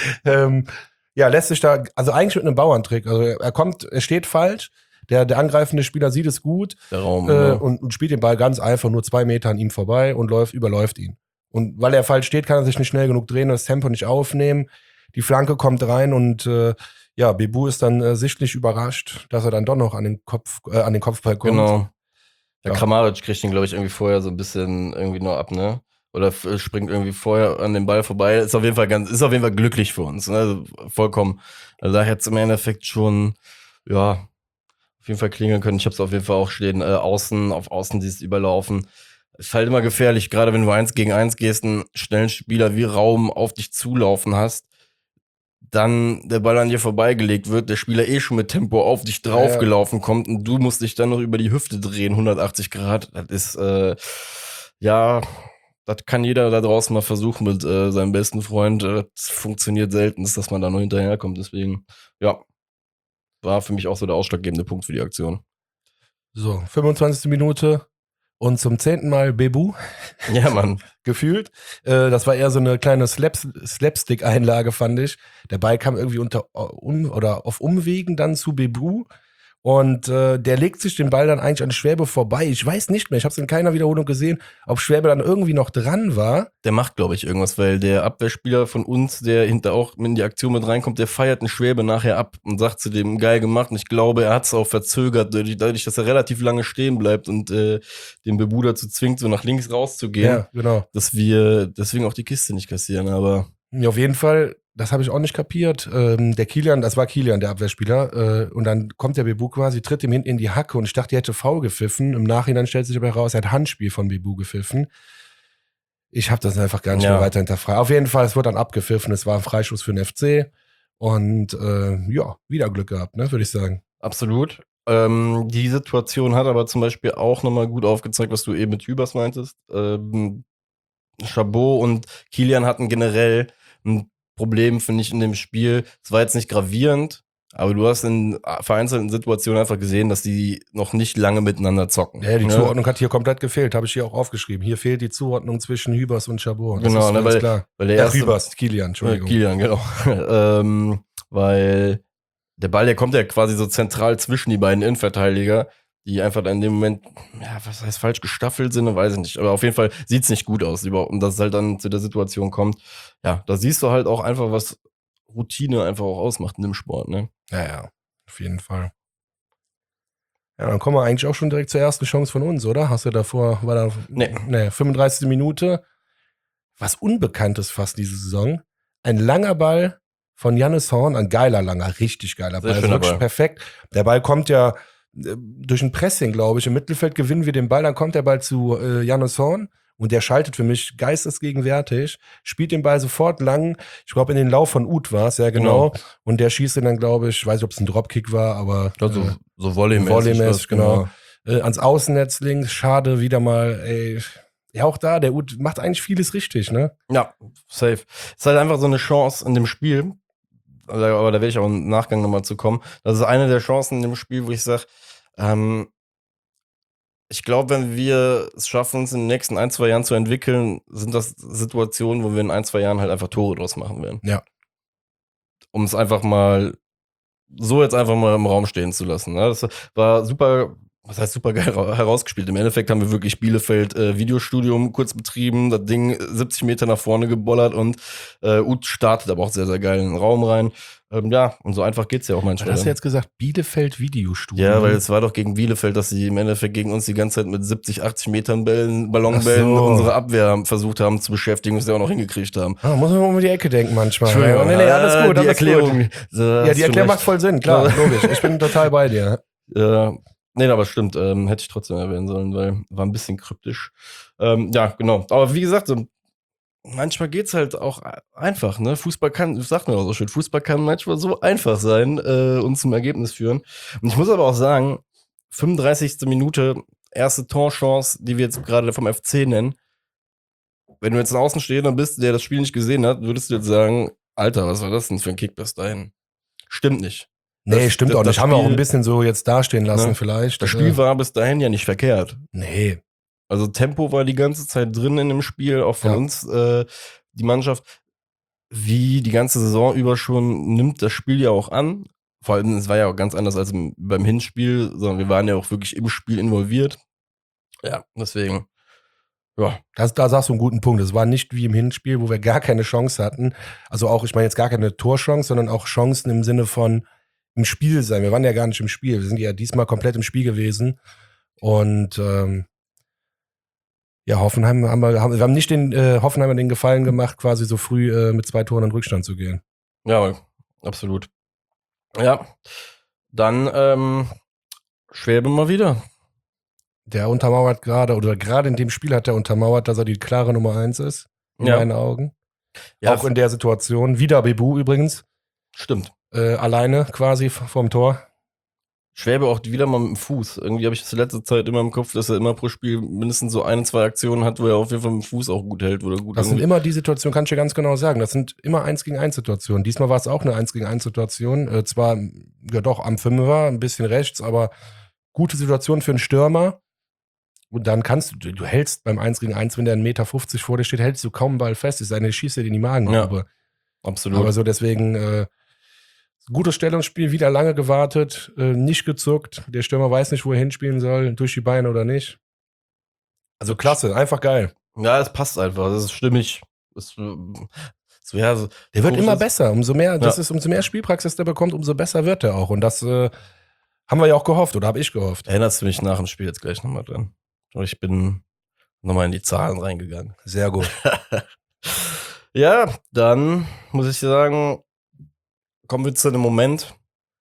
[SPEAKER 1] Ja, lässt sich da, also eigentlich mit einem Bauerntrick. Also er steht falsch. Der angreifende Spieler sieht es gut.
[SPEAKER 2] Der Raum,
[SPEAKER 1] und spielt den Ball ganz einfach nur 2 Meter an ihm vorbei und überläuft ihn. Und weil er falsch steht, kann er sich nicht schnell genug drehen und das Tempo nicht aufnehmen. Die Flanke kommt rein und ja, Bebu ist dann sichtlich überrascht, dass er dann doch noch an den Kopfball kommt.
[SPEAKER 2] Genau. Der
[SPEAKER 1] Ja.
[SPEAKER 2] Kramaric kriegt ihn, glaube ich, irgendwie vorher so ein bisschen irgendwie noch ab, ne? Oder springt irgendwie vorher an den Ball vorbei. Ist auf jeden Fall glücklich für uns, ne? Also vollkommen. Also da hätte es im Endeffekt schon, ja, auf jeden Fall klingeln können. Ich habe es auf jeden Fall auch stehen, auf Außen dieses Überlaufen. Ist halt immer gefährlich, gerade wenn du 1 gegen 1 gehst, einen schnellen Spieler wie Raum auf dich zulaufen hast, dann der Ball an dir vorbeigelegt wird, der Spieler schon mit Tempo auf dich draufgelaufen kommt und du musst dich dann noch über die Hüfte drehen, 180 Grad. Das ist, ja, das kann jeder da draußen mal versuchen mit seinem besten Freund. Das funktioniert selten, dass man da noch hinterherkommt. Deswegen, ja, war für mich auch so der ausschlaggebende Punkt für die Aktion.
[SPEAKER 1] So, 25. Minute und zum 10. Mal Bebu.
[SPEAKER 2] Ja, Mann.
[SPEAKER 1] Gefühlt. Das war eher so eine kleine Slapstick-Einlage, fand ich. Der Ball kam irgendwie auf Umwegen dann zu Bebu. Und der legt sich den Ball dann eigentlich an Schwäbe vorbei. Ich weiß nicht mehr, ich habe es in keiner Wiederholung gesehen, ob Schwäbe dann irgendwie noch dran war.
[SPEAKER 2] Der macht, glaube ich, irgendwas, weil der Abwehrspieler von uns, der hinter auch in die Aktion mit reinkommt, der feiert einen Schwäbe nachher ab und sagt zu dem, geil gemacht. Und ich glaube, er hat es auch verzögert, dadurch, dass er relativ lange stehen bleibt und den Bebu dazu zwingt, so nach links rauszugehen.
[SPEAKER 1] Ja, genau.
[SPEAKER 2] Dass wir deswegen auch die Kiste nicht kassieren, aber.
[SPEAKER 1] Ja, auf jeden Fall, das habe ich auch nicht kapiert. Der Kilian, das war Kilian, der Abwehrspieler. Und dann kommt der Bebu quasi, tritt ihm hinten in die Hacke und ich dachte, er hätte faul gepfiffen. Im Nachhinein stellt sich aber heraus, er hat Handspiel von Bebu gepfiffen. Ich habe das einfach gar nicht mehr weiter hinterfragt. Auf jeden Fall, es wurde dann abgepfiffen. Es war ein Freischuss für den FC. Und ja, wieder Glück gehabt, ne, würde ich sagen.
[SPEAKER 2] Absolut. Die Situation hat aber zum Beispiel auch nochmal gut aufgezeigt, was du eben mit Hübers meintest. Chabot und Kilian hatten generell ein Problem, finde ich, in dem Spiel. Es war jetzt nicht gravierend, aber du hast in vereinzelten Situationen einfach gesehen, dass die noch nicht lange miteinander zocken.
[SPEAKER 1] Ja, die Zuordnung hat hier komplett gefehlt, habe ich hier auch aufgeschrieben. Hier fehlt die Zuordnung zwischen Hübers und Chabot. Das
[SPEAKER 2] genau,
[SPEAKER 1] ist
[SPEAKER 2] ne,
[SPEAKER 1] ganz klar.
[SPEAKER 2] Weil der erste,
[SPEAKER 1] Hübers, Kilian, Entschuldigung.
[SPEAKER 2] Kilian, genau. Weil der Ball, der kommt ja quasi so zentral zwischen die beiden Innenverteidiger, die einfach in dem Moment, ja, was heißt falsch, gestaffelt sind, weiß ich nicht. Aber auf jeden Fall sieht's nicht gut aus, und dass es halt dann zu der Situation kommt. Ja, da siehst du halt auch einfach, was Routine einfach auch ausmacht in dem Sport, ne?
[SPEAKER 1] Ja, auf jeden Fall. Ja, dann kommen wir eigentlich auch schon direkt zur ersten Chance von uns, oder? Hast du davor, Nee, 35. Minute. Was Unbekanntes fast diese Saison. Ein langer Ball von Jannis Horn, ein geiler, richtig geiler Ball. Wirklich perfekt. Der Ball kommt ja durch ein Pressing, glaube ich. Im Mittelfeld gewinnen wir den Ball, dann kommt der Ball zu Jannis Horn und der schaltet für mich geistesgegenwärtig, spielt den Ball sofort lang. Ich glaube, in den Lauf von Uth war es, ja genau. Und der schießt ihn dann, glaube ich weiß nicht, ob es ein Dropkick war, aber
[SPEAKER 2] so volleymäßig,
[SPEAKER 1] genau. Ans Außennetz links, schade, wieder mal, ey. Ja, auch da, der Uth macht eigentlich vieles richtig, ne?
[SPEAKER 2] Ja, safe. Ist halt einfach so eine Chance in dem Spiel, aber da werde ich auch im Nachgang nochmal zu kommen. Das ist eine der Chancen in dem Spiel, wo ich sage, ich glaube, wenn wir es schaffen, uns in den nächsten 1-2 Jahren zu entwickeln, sind das Situationen, wo wir in 1-2 Jahren halt einfach Tore draus machen werden.
[SPEAKER 1] Ja.
[SPEAKER 2] Um es einfach mal so jetzt einfach mal im Raum stehen zu lassen. Ne? Das war super was heißt super geil herausgespielt. Im Endeffekt haben wir wirklich Bielefeld Videostudium kurz betrieben, das Ding 70 Meter nach vorne gebollert und Uth startet aber auch sehr, sehr geil in den Raum rein. Ja, und so einfach geht's ja auch manchmal.
[SPEAKER 1] Hast du jetzt gesagt, Bielefeld Videostudio?
[SPEAKER 2] Ja, weil es war doch gegen Bielefeld, dass sie im Endeffekt gegen uns die ganze Zeit mit 70, 80 Metern Ballonbällen unsere Abwehr versucht haben zu beschäftigen und sie auch noch hingekriegt haben.
[SPEAKER 1] Muss man mal um die Ecke denken manchmal.
[SPEAKER 2] Entschuldigung,
[SPEAKER 1] Nee, alles gut.
[SPEAKER 2] die Erklärung.
[SPEAKER 1] Ja, die Erklärung macht voll Sinn, klar, logisch. Ich bin total bei dir.
[SPEAKER 2] Nee, aber stimmt, hätte ich trotzdem erwähnen sollen, weil war ein bisschen kryptisch. Ja, genau. Aber wie gesagt, so manchmal geht's halt auch einfach, ne? Fußball kann, das sagt man auch so schön, Fußball kann manchmal so einfach sein und zum Ergebnis führen. Und ich muss aber auch sagen, 35. Minute, erste Torchance, die wir jetzt gerade vom FC nennen. Wenn du jetzt ein Außenstehender bist, der das Spiel nicht gesehen hat, würdest du jetzt sagen, Alter, was war das denn für ein Kick bis dahin? Stimmt nicht.
[SPEAKER 1] Nee, stimmt auch nicht. Haben wir auch ein bisschen so jetzt dastehen lassen, vielleicht.
[SPEAKER 2] Das Spiel war bis dahin ja nicht verkehrt.
[SPEAKER 1] Nee.
[SPEAKER 2] Also Tempo war die ganze Zeit drin in dem Spiel, auch von uns, die Mannschaft, wie die ganze Saison über schon, nimmt das Spiel ja auch an. Vor allem, es war ja auch ganz anders als beim Hinspiel, sondern wir waren ja auch wirklich im Spiel involviert. Ja, deswegen, ja.
[SPEAKER 1] Da sagst du einen guten Punkt. Es war nicht wie im Hinspiel, wo wir gar keine Chance hatten. Also auch, ich meine jetzt gar keine Torchance, sondern auch Chancen im Sinne von im Spiel sein. Wir waren ja gar nicht im Spiel. Wir sind ja diesmal komplett im Spiel gewesen. Und ja, Hoffenheim wir haben nicht den Hoffenheimer den Gefallen gemacht, quasi so früh mit 2 Toren in Rückstand zu gehen.
[SPEAKER 2] Ja, absolut. Ja, dann Schwäbe mal wieder.
[SPEAKER 1] Der untermauert gerade in dem Spiel hat er untermauert, dass er die klare Nummer 1 ist, in meinen Augen. Ja, auch in der Situation. Wieder Bebu übrigens.
[SPEAKER 2] Stimmt.
[SPEAKER 1] Alleine quasi vorm Tor.
[SPEAKER 2] Schwäbe auch wieder mal mit dem Fuß. Irgendwie habe ich das letzte Zeit immer im Kopf, dass er immer pro Spiel mindestens so 1, 2 Aktionen hat, wo er auf jeden Fall mit dem Fuß auch gut hält. Oder gut
[SPEAKER 1] das sind immer die Situationen, kann ich dir ganz genau sagen. Das sind immer 1-gegen-1 Situationen. Diesmal war es auch eine 1-gegen-1 Situation. Zwar, ja doch, am Fünfer, ein bisschen rechts, aber gute Situation für einen Stürmer. Und dann du hältst beim 1-gegen-1, wenn der 1,50 Meter vor dir steht, hältst du kaum einen Ball fest. Es sei denn, du schießt dir in die Magengrube.
[SPEAKER 2] Ja, absolut.
[SPEAKER 1] Aber so deswegen, gutes Stellungsspiel, wieder lange gewartet, nicht gezuckt. Der Stürmer weiß nicht, wo er hinspielen soll, durch die Beine oder nicht. Also klasse, einfach geil.
[SPEAKER 2] Ja, es passt einfach, das ist stimmig.
[SPEAKER 1] Der wird immer besser, umso mehr Spielpraxis der bekommt, umso besser wird er auch. Und das haben wir ja auch gehofft, oder habe ich gehofft.
[SPEAKER 2] Erinnerst du mich nach dem Spiel jetzt gleich nochmal dran? Ich bin nochmal in die Zahlen reingegangen.
[SPEAKER 1] Sehr gut.
[SPEAKER 2] Ja, dann muss ich sagen, kommen wir zu einem Moment,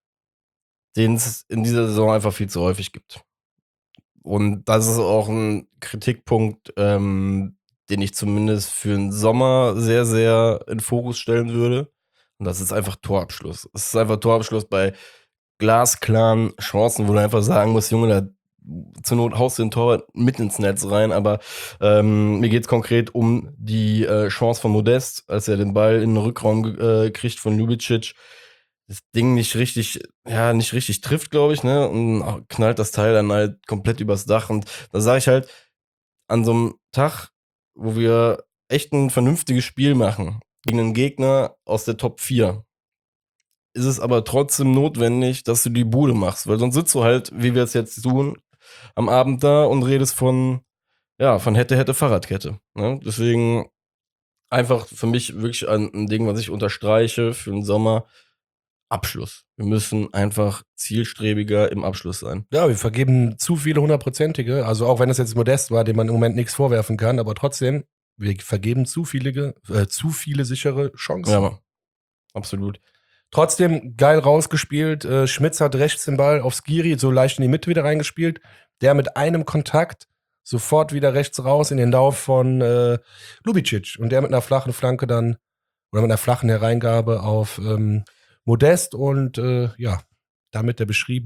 [SPEAKER 2] den es in dieser Saison einfach viel zu häufig gibt. Und das ist auch ein Kritikpunkt, den ich zumindest für den Sommer sehr, sehr in Fokus stellen würde. Und das ist einfach Torabschluss. Es ist einfach Torabschluss bei glasklaren Chancen, wo du einfach sagen musst, Junge, da zur Not haust du den Torwart mit ins Netz rein, aber mir geht es konkret um die Chance von Modest, als er den Ball in den Rückraum kriegt von Ljubicic, das Ding nicht richtig trifft, glaube ich, ne, und knallt das Teil dann halt komplett übers Dach. Und da sage ich halt, an so einem Tag, wo wir echt ein vernünftiges Spiel machen, gegen einen Gegner aus der Top 4, ist es aber trotzdem notwendig, dass du die Bude machst, weil sonst sitzt du halt, wie wir es jetzt tun, am Abend da und redest von hätte Fahrradkette. Ne? Deswegen einfach für mich wirklich ein Ding, was ich unterstreiche für den Sommer, Abschluss. Wir müssen einfach zielstrebiger im Abschluss sein.
[SPEAKER 1] Ja, wir vergeben zu viele 100-prozentige, also auch wenn es jetzt Modest war, dem man im Moment nichts vorwerfen kann, aber trotzdem, wir vergeben zu viele sichere Chancen.
[SPEAKER 2] Ja, absolut.
[SPEAKER 1] Trotzdem geil rausgespielt. Schmitz hat rechts den Ball auf Skiri so leicht in die Mitte wieder reingespielt. Der mit einem Kontakt sofort wieder rechts raus in den Lauf von Ljubicic. Und der mit einer flachen Flanke dann, oder mit einer flachen Hereingabe auf Modest und damit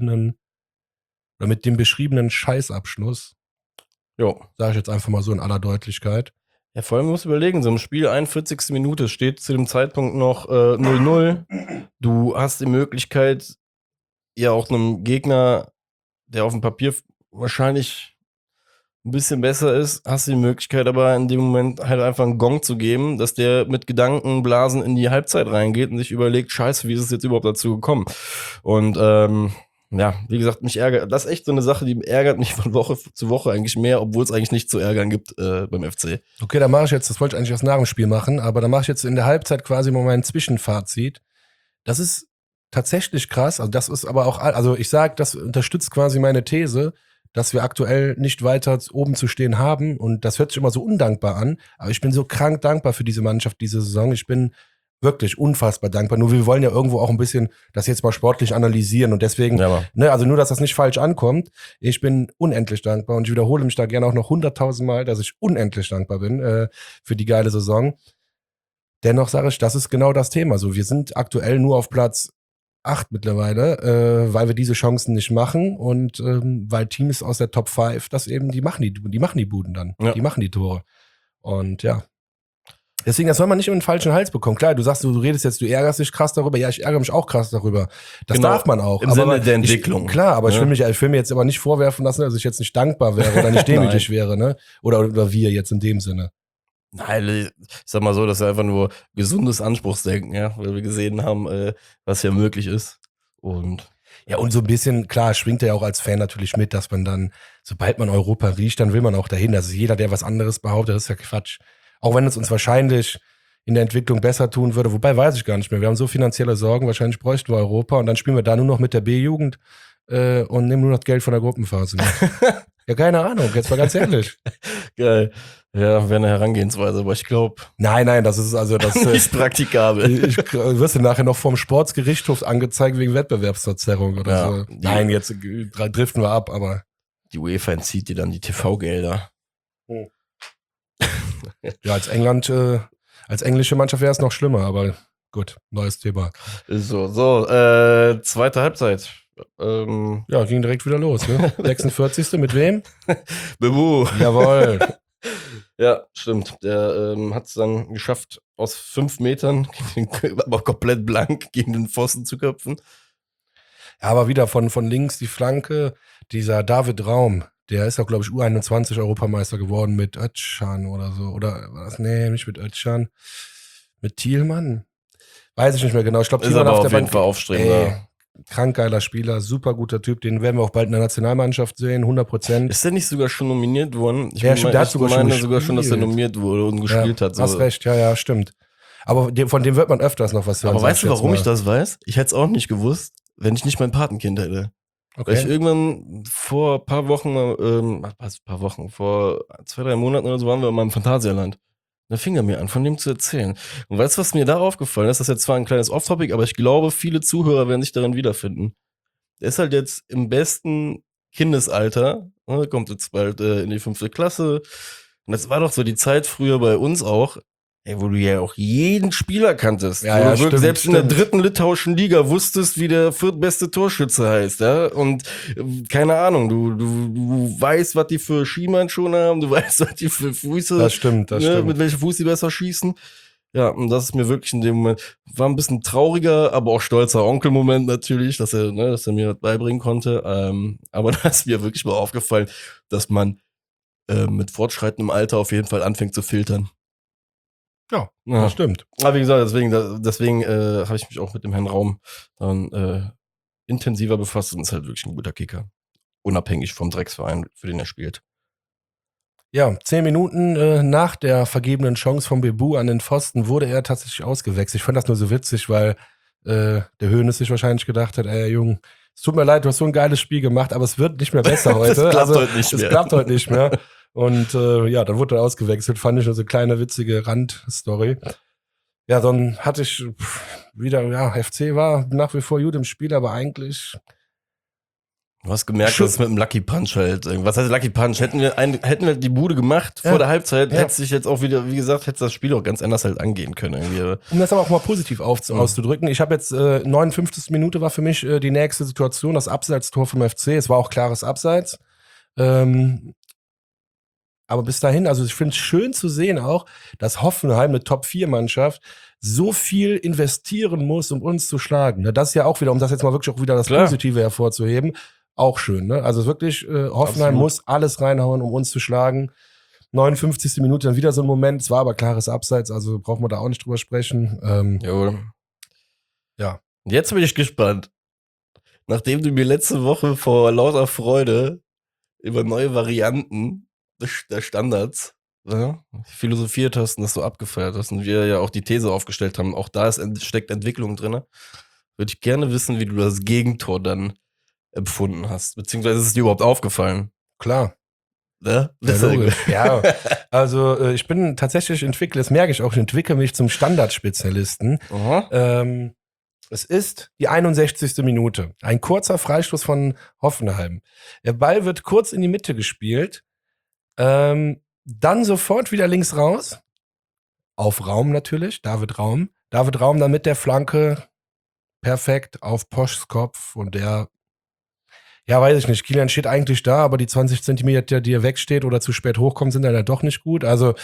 [SPEAKER 1] mit dem beschriebenen Scheißabschluss.
[SPEAKER 2] Jo.
[SPEAKER 1] Sage ich jetzt einfach mal so in aller Deutlichkeit.
[SPEAKER 2] Ja, vor allem musst du überlegen, so im Spiel 41. Minute steht zu dem Zeitpunkt noch 0-0. Du hast die Möglichkeit, ja auch einem Gegner, der auf dem Papier wahrscheinlich ein bisschen besser ist, hast du die Möglichkeit aber in dem Moment halt einfach einen Gong zu geben, dass der mit Gedankenblasen in die Halbzeit reingeht und sich überlegt, scheiße, wie ist es jetzt überhaupt dazu gekommen? Und ja, wie gesagt, mich ärgert. Das ist echt so eine Sache, die ärgert mich von Woche zu Woche eigentlich mehr, obwohl es eigentlich nicht zu ärgern gibt beim FC.
[SPEAKER 1] Okay, dann mache ich jetzt, das wollte ich eigentlich erst nach dem Spiel machen, aber dann mache ich jetzt in der Halbzeit quasi mal mein Zwischenfazit. Das ist tatsächlich krass, also das ist aber auch, also ich sage, das unterstützt quasi meine These, dass wir aktuell nicht weiter oben zu stehen haben und das hört sich immer so undankbar an, aber ich bin so krank dankbar für diese Mannschaft diese Saison. Ich bin wirklich unfassbar dankbar. Nur wir wollen ja irgendwo auch ein bisschen das jetzt mal sportlich analysieren und deswegen,
[SPEAKER 2] Ja, aber
[SPEAKER 1] ne, also nur, dass das nicht falsch ankommt. Ich bin unendlich dankbar und ich wiederhole mich da gerne auch noch 100.000 Mal, dass ich unendlich dankbar bin für die geile Saison. Dennoch sage ich, das ist genau das Thema. So, wir sind aktuell nur auf Platz 8 mittlerweile, weil wir diese Chancen nicht machen und weil Teams aus der Top 5 das eben, die machen die Buden dann.
[SPEAKER 2] Ja.
[SPEAKER 1] Die machen die Tore. Und ja. Deswegen, das soll man nicht in den falschen Hals bekommen. Klar, du sagst, du redest jetzt, du ärgerst dich krass darüber. Ja, ich ärgere mich auch krass darüber. Das
[SPEAKER 2] Genau,
[SPEAKER 1] darf man auch.
[SPEAKER 2] im Sinne der Entwicklung.
[SPEAKER 1] Klar, aber
[SPEAKER 2] Ja.
[SPEAKER 1] ich will mir jetzt aber nicht vorwerfen lassen, dass ich jetzt nicht dankbar wäre oder nicht demütig wäre, ne? Oder wir jetzt in dem Sinne.
[SPEAKER 2] Nein, ich sag mal so, das ist einfach nur gesundes Anspruchsdenken, ja, weil wir gesehen haben, was hier möglich ist. Und
[SPEAKER 1] Ja, und so ein bisschen, klar, schwingt er ja auch als Fan natürlich mit, dass man dann, sobald man Europa riecht, dann will man auch dahin. Also jeder, der was anderes behauptet, das ist ja Quatsch. Auch wenn es uns wahrscheinlich in der Entwicklung besser tun würde, wobei weiß ich gar nicht mehr. Wir haben so finanzielle Sorgen, wahrscheinlich bräuchten wir Europa und dann spielen wir da nur noch mit der B-Jugend und nehmen nur noch Geld von der Gruppenphase. Ja, keine Ahnung, jetzt mal ganz ehrlich.
[SPEAKER 2] geil. Ja, wäre eine Herangehensweise, aber ich glaube,
[SPEAKER 1] Nein, das ist also das.
[SPEAKER 2] nicht praktikabel.
[SPEAKER 1] Ich wirst du nachher noch vom Sportsgerichtshof angezeigt wegen Wettbewerbsverzerrung oder
[SPEAKER 2] Ja,
[SPEAKER 1] so. Nein, jetzt driften wir ab, aber.
[SPEAKER 2] Die UEFA entzieht dir dann die TV-Gelder.
[SPEAKER 1] Ja, als englische Mannschaft wäre es noch schlimmer, aber gut, neues Thema.
[SPEAKER 2] So, zweite Halbzeit.
[SPEAKER 1] Ja, ging direkt wieder los, ne? 46. mit wem?
[SPEAKER 2] Bebu.
[SPEAKER 1] Jawohl.
[SPEAKER 2] Ja, stimmt. Der hat es dann geschafft, aus 5 Metern, aber komplett blank, gegen den Pfosten zu köpfen.
[SPEAKER 1] Ja, aber wieder von links die Flanke, dieser David Raum, der ist auch, glaube ich, U21 Europameister geworden mit Özcan oder so. Oder was? Nee, nicht mit Özcan. Mit Thielmann? Weiß ich nicht mehr genau. Ich glaube,
[SPEAKER 2] Ist
[SPEAKER 1] Thielmann
[SPEAKER 2] aber
[SPEAKER 1] auf
[SPEAKER 2] auf
[SPEAKER 1] der
[SPEAKER 2] jeden
[SPEAKER 1] Bank.
[SPEAKER 2] Fall aufstrebender.
[SPEAKER 1] Krank geiler Spieler, super guter Typ. Den werden wir auch bald in der Nationalmannschaft sehen, 100%.
[SPEAKER 2] Ist der nicht sogar schon nominiert worden? Ich
[SPEAKER 1] Ja, stimmt, der hat sogar schon
[SPEAKER 2] sogar schon, dass er
[SPEAKER 1] gespielt.
[SPEAKER 2] nominiert wurde und gespielt hat. So.
[SPEAKER 1] Hast recht, ja, stimmt. Aber von dem wird man öfters noch was hören.
[SPEAKER 2] Aber
[SPEAKER 1] sag
[SPEAKER 2] weißt du,
[SPEAKER 1] jetzt
[SPEAKER 2] warum
[SPEAKER 1] mal.
[SPEAKER 2] ich das weiß? Ich hätte es auch nicht gewusst, wenn ich nicht mein Patenkind hätte. Weil ich
[SPEAKER 1] Okay.
[SPEAKER 2] irgendwann vor ein paar Wochen, vor 2-3 Monaten oder so waren wir in meinem Phantasialand. Da fing er mir an, von dem zu erzählen. Und weißt du, was mir da aufgefallen ist? Das ist jetzt zwar ein kleines Off-Topic, aber ich glaube, viele Zuhörer werden sich darin wiederfinden. Der ist halt jetzt im besten Kindesalter, ne, kommt jetzt bald in die 5. Klasse. Und das war doch so die Zeit früher bei uns auch, ey, wo du ja auch jeden Spieler kanntest.
[SPEAKER 1] Ja,
[SPEAKER 2] wo
[SPEAKER 1] ja,
[SPEAKER 2] du wirklich
[SPEAKER 1] stimmt,
[SPEAKER 2] selbst in der
[SPEAKER 1] stimmt.
[SPEAKER 2] 3. litauischen Liga wusstest, wie der 4. Torschütze heißt, ja. Und keine Ahnung, du weißt, was die für Schienbeinschoner haben, du weißt, was die für Füße,
[SPEAKER 1] Das stimmt, das
[SPEAKER 2] ne,
[SPEAKER 1] stimmt.
[SPEAKER 2] mit welchem Fuß die besser schießen. Ja, und das ist mir wirklich in dem Moment, war ein bisschen trauriger, aber auch stolzer Onkel-Moment natürlich, dass er mir das beibringen konnte. Aber da ist mir wirklich mal aufgefallen, dass man mit fortschreitendem Alter auf jeden Fall anfängt zu filtern.
[SPEAKER 1] Ja,
[SPEAKER 2] Ja.
[SPEAKER 1] das stimmt.
[SPEAKER 2] Aber wie gesagt, deswegen habe ich mich auch mit dem Herrn Raum dann intensiver befasst und ist halt wirklich ein guter Kicker. Unabhängig vom Drecksverein, für den er spielt.
[SPEAKER 1] Ja, 10 Minuten nach der vergebenen Chance von Bebu an den Pfosten wurde er tatsächlich ausgewechselt. Ich fand das nur so witzig, weil der Hoeneß sich wahrscheinlich gedacht hat, ey Junge, es tut mir leid, du hast so ein geiles Spiel gemacht, aber es wird nicht mehr besser heute.
[SPEAKER 2] Das klappt heute nicht
[SPEAKER 1] Es
[SPEAKER 2] mehr.
[SPEAKER 1] klappt heute nicht mehr. Und ja, dann wurde er ausgewechselt. Fand ich nur so eine kleine witzige Randstory. Ja, dann hatte ich wieder, ja, FC war nach wie vor gut im Spiel, aber eigentlich
[SPEAKER 2] Du hast gemerkt, dass es mit dem Lucky Punch halt. Was heißt Lucky Punch? Hätten wir die Bude gemacht
[SPEAKER 1] Ja.
[SPEAKER 2] vor der Halbzeit,
[SPEAKER 1] Ja.
[SPEAKER 2] hätte sich jetzt auch wieder, wie gesagt, hätte das Spiel auch ganz anders halt angehen können. Irgendwie.
[SPEAKER 1] Um das aber auch mal positiv auszudrücken, ich habe jetzt 59. Minute war für mich die nächste Situation, das Abseitstor vom FC. Es war auch klares Abseits. Aber bis dahin, also ich finde es schön zu sehen auch, dass Hoffenheim, eine Top-4-Mannschaft, so viel investieren muss, um uns zu schlagen. Ne, das ist ja auch wieder, um das jetzt mal wirklich auch wieder das
[SPEAKER 2] Klar.
[SPEAKER 1] Positive hervorzuheben, auch schön. Ne? Also wirklich, Hoffenheim
[SPEAKER 2] Absolut.
[SPEAKER 1] muss alles reinhauen, um uns zu schlagen. 59. Minute dann wieder so ein Moment, es war aber klares Abseits, also brauchen wir da auch nicht drüber sprechen.
[SPEAKER 2] Jawohl.
[SPEAKER 1] Ja.
[SPEAKER 2] Und jetzt bin ich gespannt. Nachdem du mir letzte Woche vor lauter Freude über neue Varianten der Standards philosophiert hast und das so abgefeiert hast und wir ja auch die These aufgestellt haben, auch da steckt Entwicklung drin, würde ich gerne wissen, wie du das Gegentor dann empfunden hast. Beziehungsweise ist es dir überhaupt aufgefallen?
[SPEAKER 1] Klar.
[SPEAKER 2] Ne?
[SPEAKER 1] Ja, logisch. Ja, also ich bin tatsächlich Entwickler, das merke ich auch, ich entwickle mich zum Standardspezialisten. Es ist die 61. Minute. Ein kurzer Freistoß von Hoffenheim. Der Ball wird kurz in die Mitte gespielt, dann sofort wieder links raus. Auf Raum natürlich, David Raum. David Raum dann mit der Flanke perfekt auf Poschs Kopf und der, ja, weiß ich nicht, Kilian steht eigentlich da, aber die 20 Zentimeter, die er wegsteht oder zu spät hochkommt, sind dann ja doch nicht gut. Also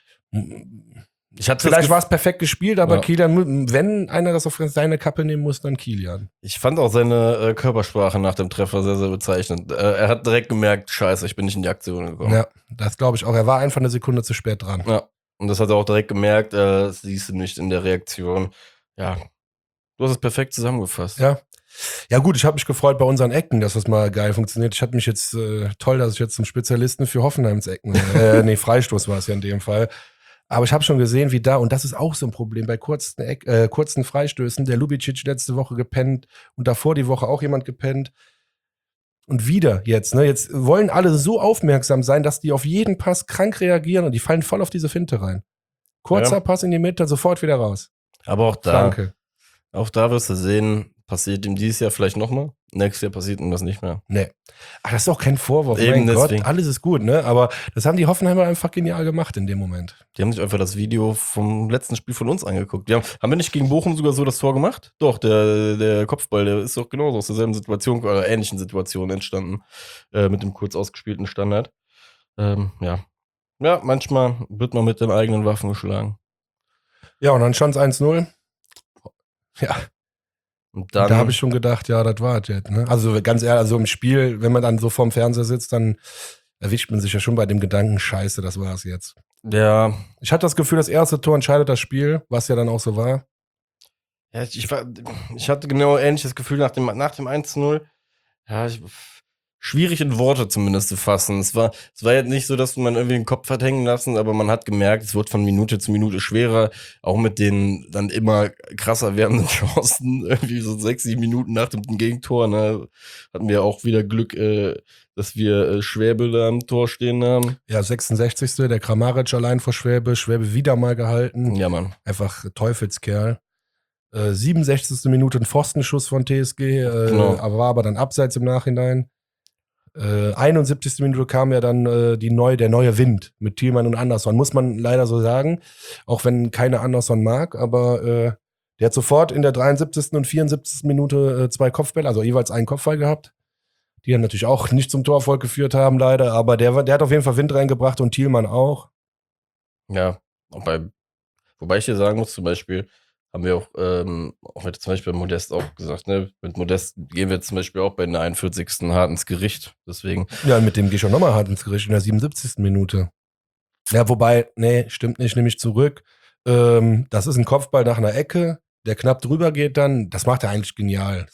[SPEAKER 1] vielleicht war es perfekt gespielt, aber ja. Kilian, wenn einer das auf seine Kappe nehmen muss, dann Kilian.
[SPEAKER 2] Ich fand auch seine Körpersprache nach dem Treffer sehr, sehr bezeichnend. Er hat direkt gemerkt, scheiße, ich bin nicht in die Aktion gekommen.
[SPEAKER 1] Ja, das glaube ich auch. Er war einfach eine Sekunde zu spät dran.
[SPEAKER 2] Ja, und das hat er auch direkt gemerkt, das siehst du nicht in der Reaktion. Ja, du hast es perfekt zusammengefasst.
[SPEAKER 1] Ja. Ja gut, ich habe mich gefreut bei unseren Ecken, dass das mal geil funktioniert. Ich hatte mich jetzt, toll, dass ich jetzt zum Spezialisten für Hoffenheims Ecken, Freistoß war es ja in dem Fall. Aber ich habe schon gesehen, wie da, und das ist auch so ein Problem, bei kurzen Freistößen, der Lubicic letzte Woche gepennt und davor die Woche auch jemand gepennt. Und wieder jetzt, ne? Jetzt wollen alle so aufmerksam sein, dass die auf jeden Pass krank reagieren und die fallen voll auf diese Finte rein. Kurzer Pass in die Mitte, sofort wieder raus.
[SPEAKER 2] Aber auch da wirst du sehen, passiert ihm dieses Jahr vielleicht nochmal. Nächstes Jahr passiert ihm das nicht mehr.
[SPEAKER 1] Nee. Ach, das ist auch kein Vorwurf. Eben mein Gott, alles ist gut, ne? Aber das haben die Hoffenheimer einfach genial gemacht in dem Moment.
[SPEAKER 2] Die haben sich einfach das Video vom letzten Spiel von uns angeguckt. Haben wir nicht gegen Bochum sogar so das Tor gemacht? Doch, der Kopfball, der ist doch genauso aus derselben Situation oder ähnlichen Situation entstanden. Mit dem kurz ausgespielten Standard. Ja, manchmal wird man mit den eigenen Waffen geschlagen.
[SPEAKER 1] Ja, und dann stand es 1-0. Ja.
[SPEAKER 2] Und dann,
[SPEAKER 1] da habe ich schon gedacht, ja, das war es jetzt. Ne? Also ganz ehrlich, also im Spiel, wenn man dann so vorm Fernseher sitzt, dann erwischt man sich ja schon bei dem Gedanken, scheiße, das war es jetzt.
[SPEAKER 2] Ja.
[SPEAKER 1] Ich hatte das Gefühl, das erste Tor entscheidet das Spiel, was ja dann auch so war.
[SPEAKER 2] Ja, ich hatte genau ähnliches Gefühl nach dem 1-0. Ja, schwierig in Worte zumindest zu fassen. Es war jetzt nicht so, dass man irgendwie den Kopf hat hängen lassen, aber man hat gemerkt, es wird von Minute zu Minute schwerer, auch mit den dann immer krasser werdenden Chancen. Irgendwie so 6-7 Minuten nach dem Gegentor, ne, hatten wir auch wieder Glück, dass wir Schwäbe da am Tor stehen haben.
[SPEAKER 1] Ja, 66. Der Kramaric allein vor Schwäbe wieder mal gehalten.
[SPEAKER 2] Ja, Mann.
[SPEAKER 1] Einfach Teufelskerl. 67. Minute ein Pfostenschuss von TSG, genau. Aber dann abseits im Nachhinein. 71. Minute kam ja dann der neue Wind mit Thielmann und Andersson, muss man leider so sagen, auch wenn keiner Andersson mag, aber der hat sofort in der 73. und 74. Minute 2 Kopfbälle, also jeweils einen Kopfball gehabt, die dann natürlich auch nicht zum Torerfolg geführt haben, leider, aber der hat auf jeden Fall Wind reingebracht und Thielmann auch.
[SPEAKER 2] Ja, wobei ich hier sagen muss, zum Beispiel, haben wir auch heute zum Beispiel bei Modest auch gesagt, ne? Mit Modest gehen wir zum Beispiel auch bei der 41. hart ins Gericht. Deswegen.
[SPEAKER 1] Ja, mit dem gehe ich auch nochmal hart ins Gericht in der 77. Minute. Ja, wobei, nee, stimmt nicht, nehme ich zurück. Das ist ein Kopfball nach einer Ecke, der knapp drüber geht dann. Das macht er eigentlich genial.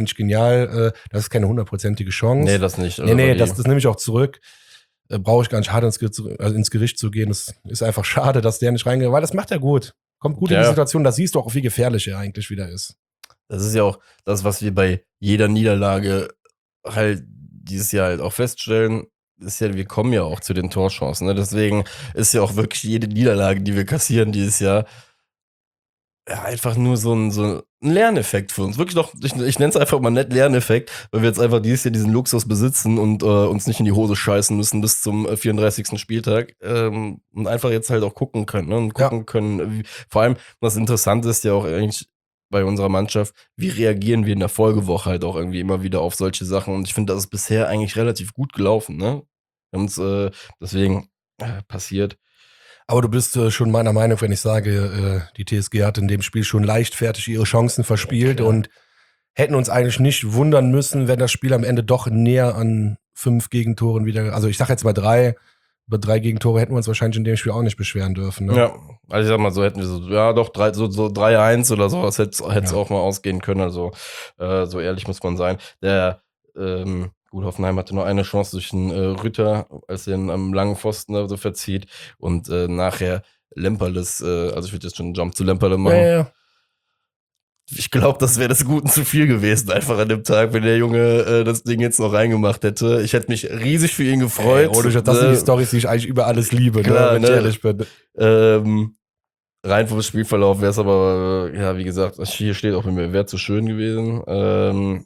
[SPEAKER 1] Das ist keine 100%ige Chance.
[SPEAKER 2] Nee, das nicht.
[SPEAKER 1] Nee, das nehme ich auch zurück. Brauche ich gar nicht hart ins Gericht zu gehen. Das ist einfach schade, dass der nicht reingeht, weil das macht er gut. Kommt gut in die Situation, da siehst du auch, wie gefährlich er eigentlich wieder ist.
[SPEAKER 2] Das ist ja auch das, was wir bei jeder Niederlage halt dieses Jahr halt auch feststellen, ist ja, wir kommen ja auch zu den Torchancen. Ne? Deswegen ist ja auch wirklich jede Niederlage, die wir kassieren dieses Jahr, ja, einfach nur so ein Lerneffekt für uns. Wirklich noch, ich nenne es einfach mal nett Lerneffekt, weil wir jetzt einfach dieses Jahr diesen Luxus besitzen und uns nicht in die Hose scheißen müssen bis zum 34. Spieltag und einfach jetzt halt auch gucken können. Ne? Und gucken können, vor allem, was interessant ist ja auch eigentlich bei unserer Mannschaft, wie reagieren wir in der Folgewoche halt auch irgendwie immer wieder auf solche Sachen. Und ich finde, das ist bisher eigentlich relativ gut gelaufen. Ne? Wir haben uns deswegen passiert.
[SPEAKER 1] Aber du bist schon meiner Meinung, wenn ich sage, die TSG hat in dem Spiel schon leichtfertig ihre Chancen verspielt und hätten uns eigentlich nicht wundern müssen, wenn das Spiel am Ende doch näher an 5 Gegentoren wieder, also ich sag jetzt mal 3, Über 3 Gegentore hätten wir uns wahrscheinlich in dem Spiel auch nicht beschweren dürfen. Ne?
[SPEAKER 2] Ja, also ich sag mal, so hätten wir doch 3-1 oder so, das hätte es auch mal ausgehen können, also so ehrlich muss man sein. Gut, Hoffenheim hatte nur eine Chance durch den Rütter, als er ihn am langen Pfosten so verzieht und nachher Lemperles, also ich würde jetzt schon einen Jump zu Lemperle machen.
[SPEAKER 1] Ja.
[SPEAKER 2] Ich glaube, das wäre des Guten zu viel gewesen, einfach an dem Tag, wenn der Junge das Ding jetzt noch reingemacht hätte. Ich hätte mich riesig für ihn gefreut.
[SPEAKER 1] Das sind die Storys, die ich eigentlich über alles liebe,
[SPEAKER 2] klar,
[SPEAKER 1] wenn ich ehrlich bin.
[SPEAKER 2] Rein vom Spielverlauf wäre es aber, ja, wie gesagt, hier steht auch bei mir, wäre zu schön gewesen.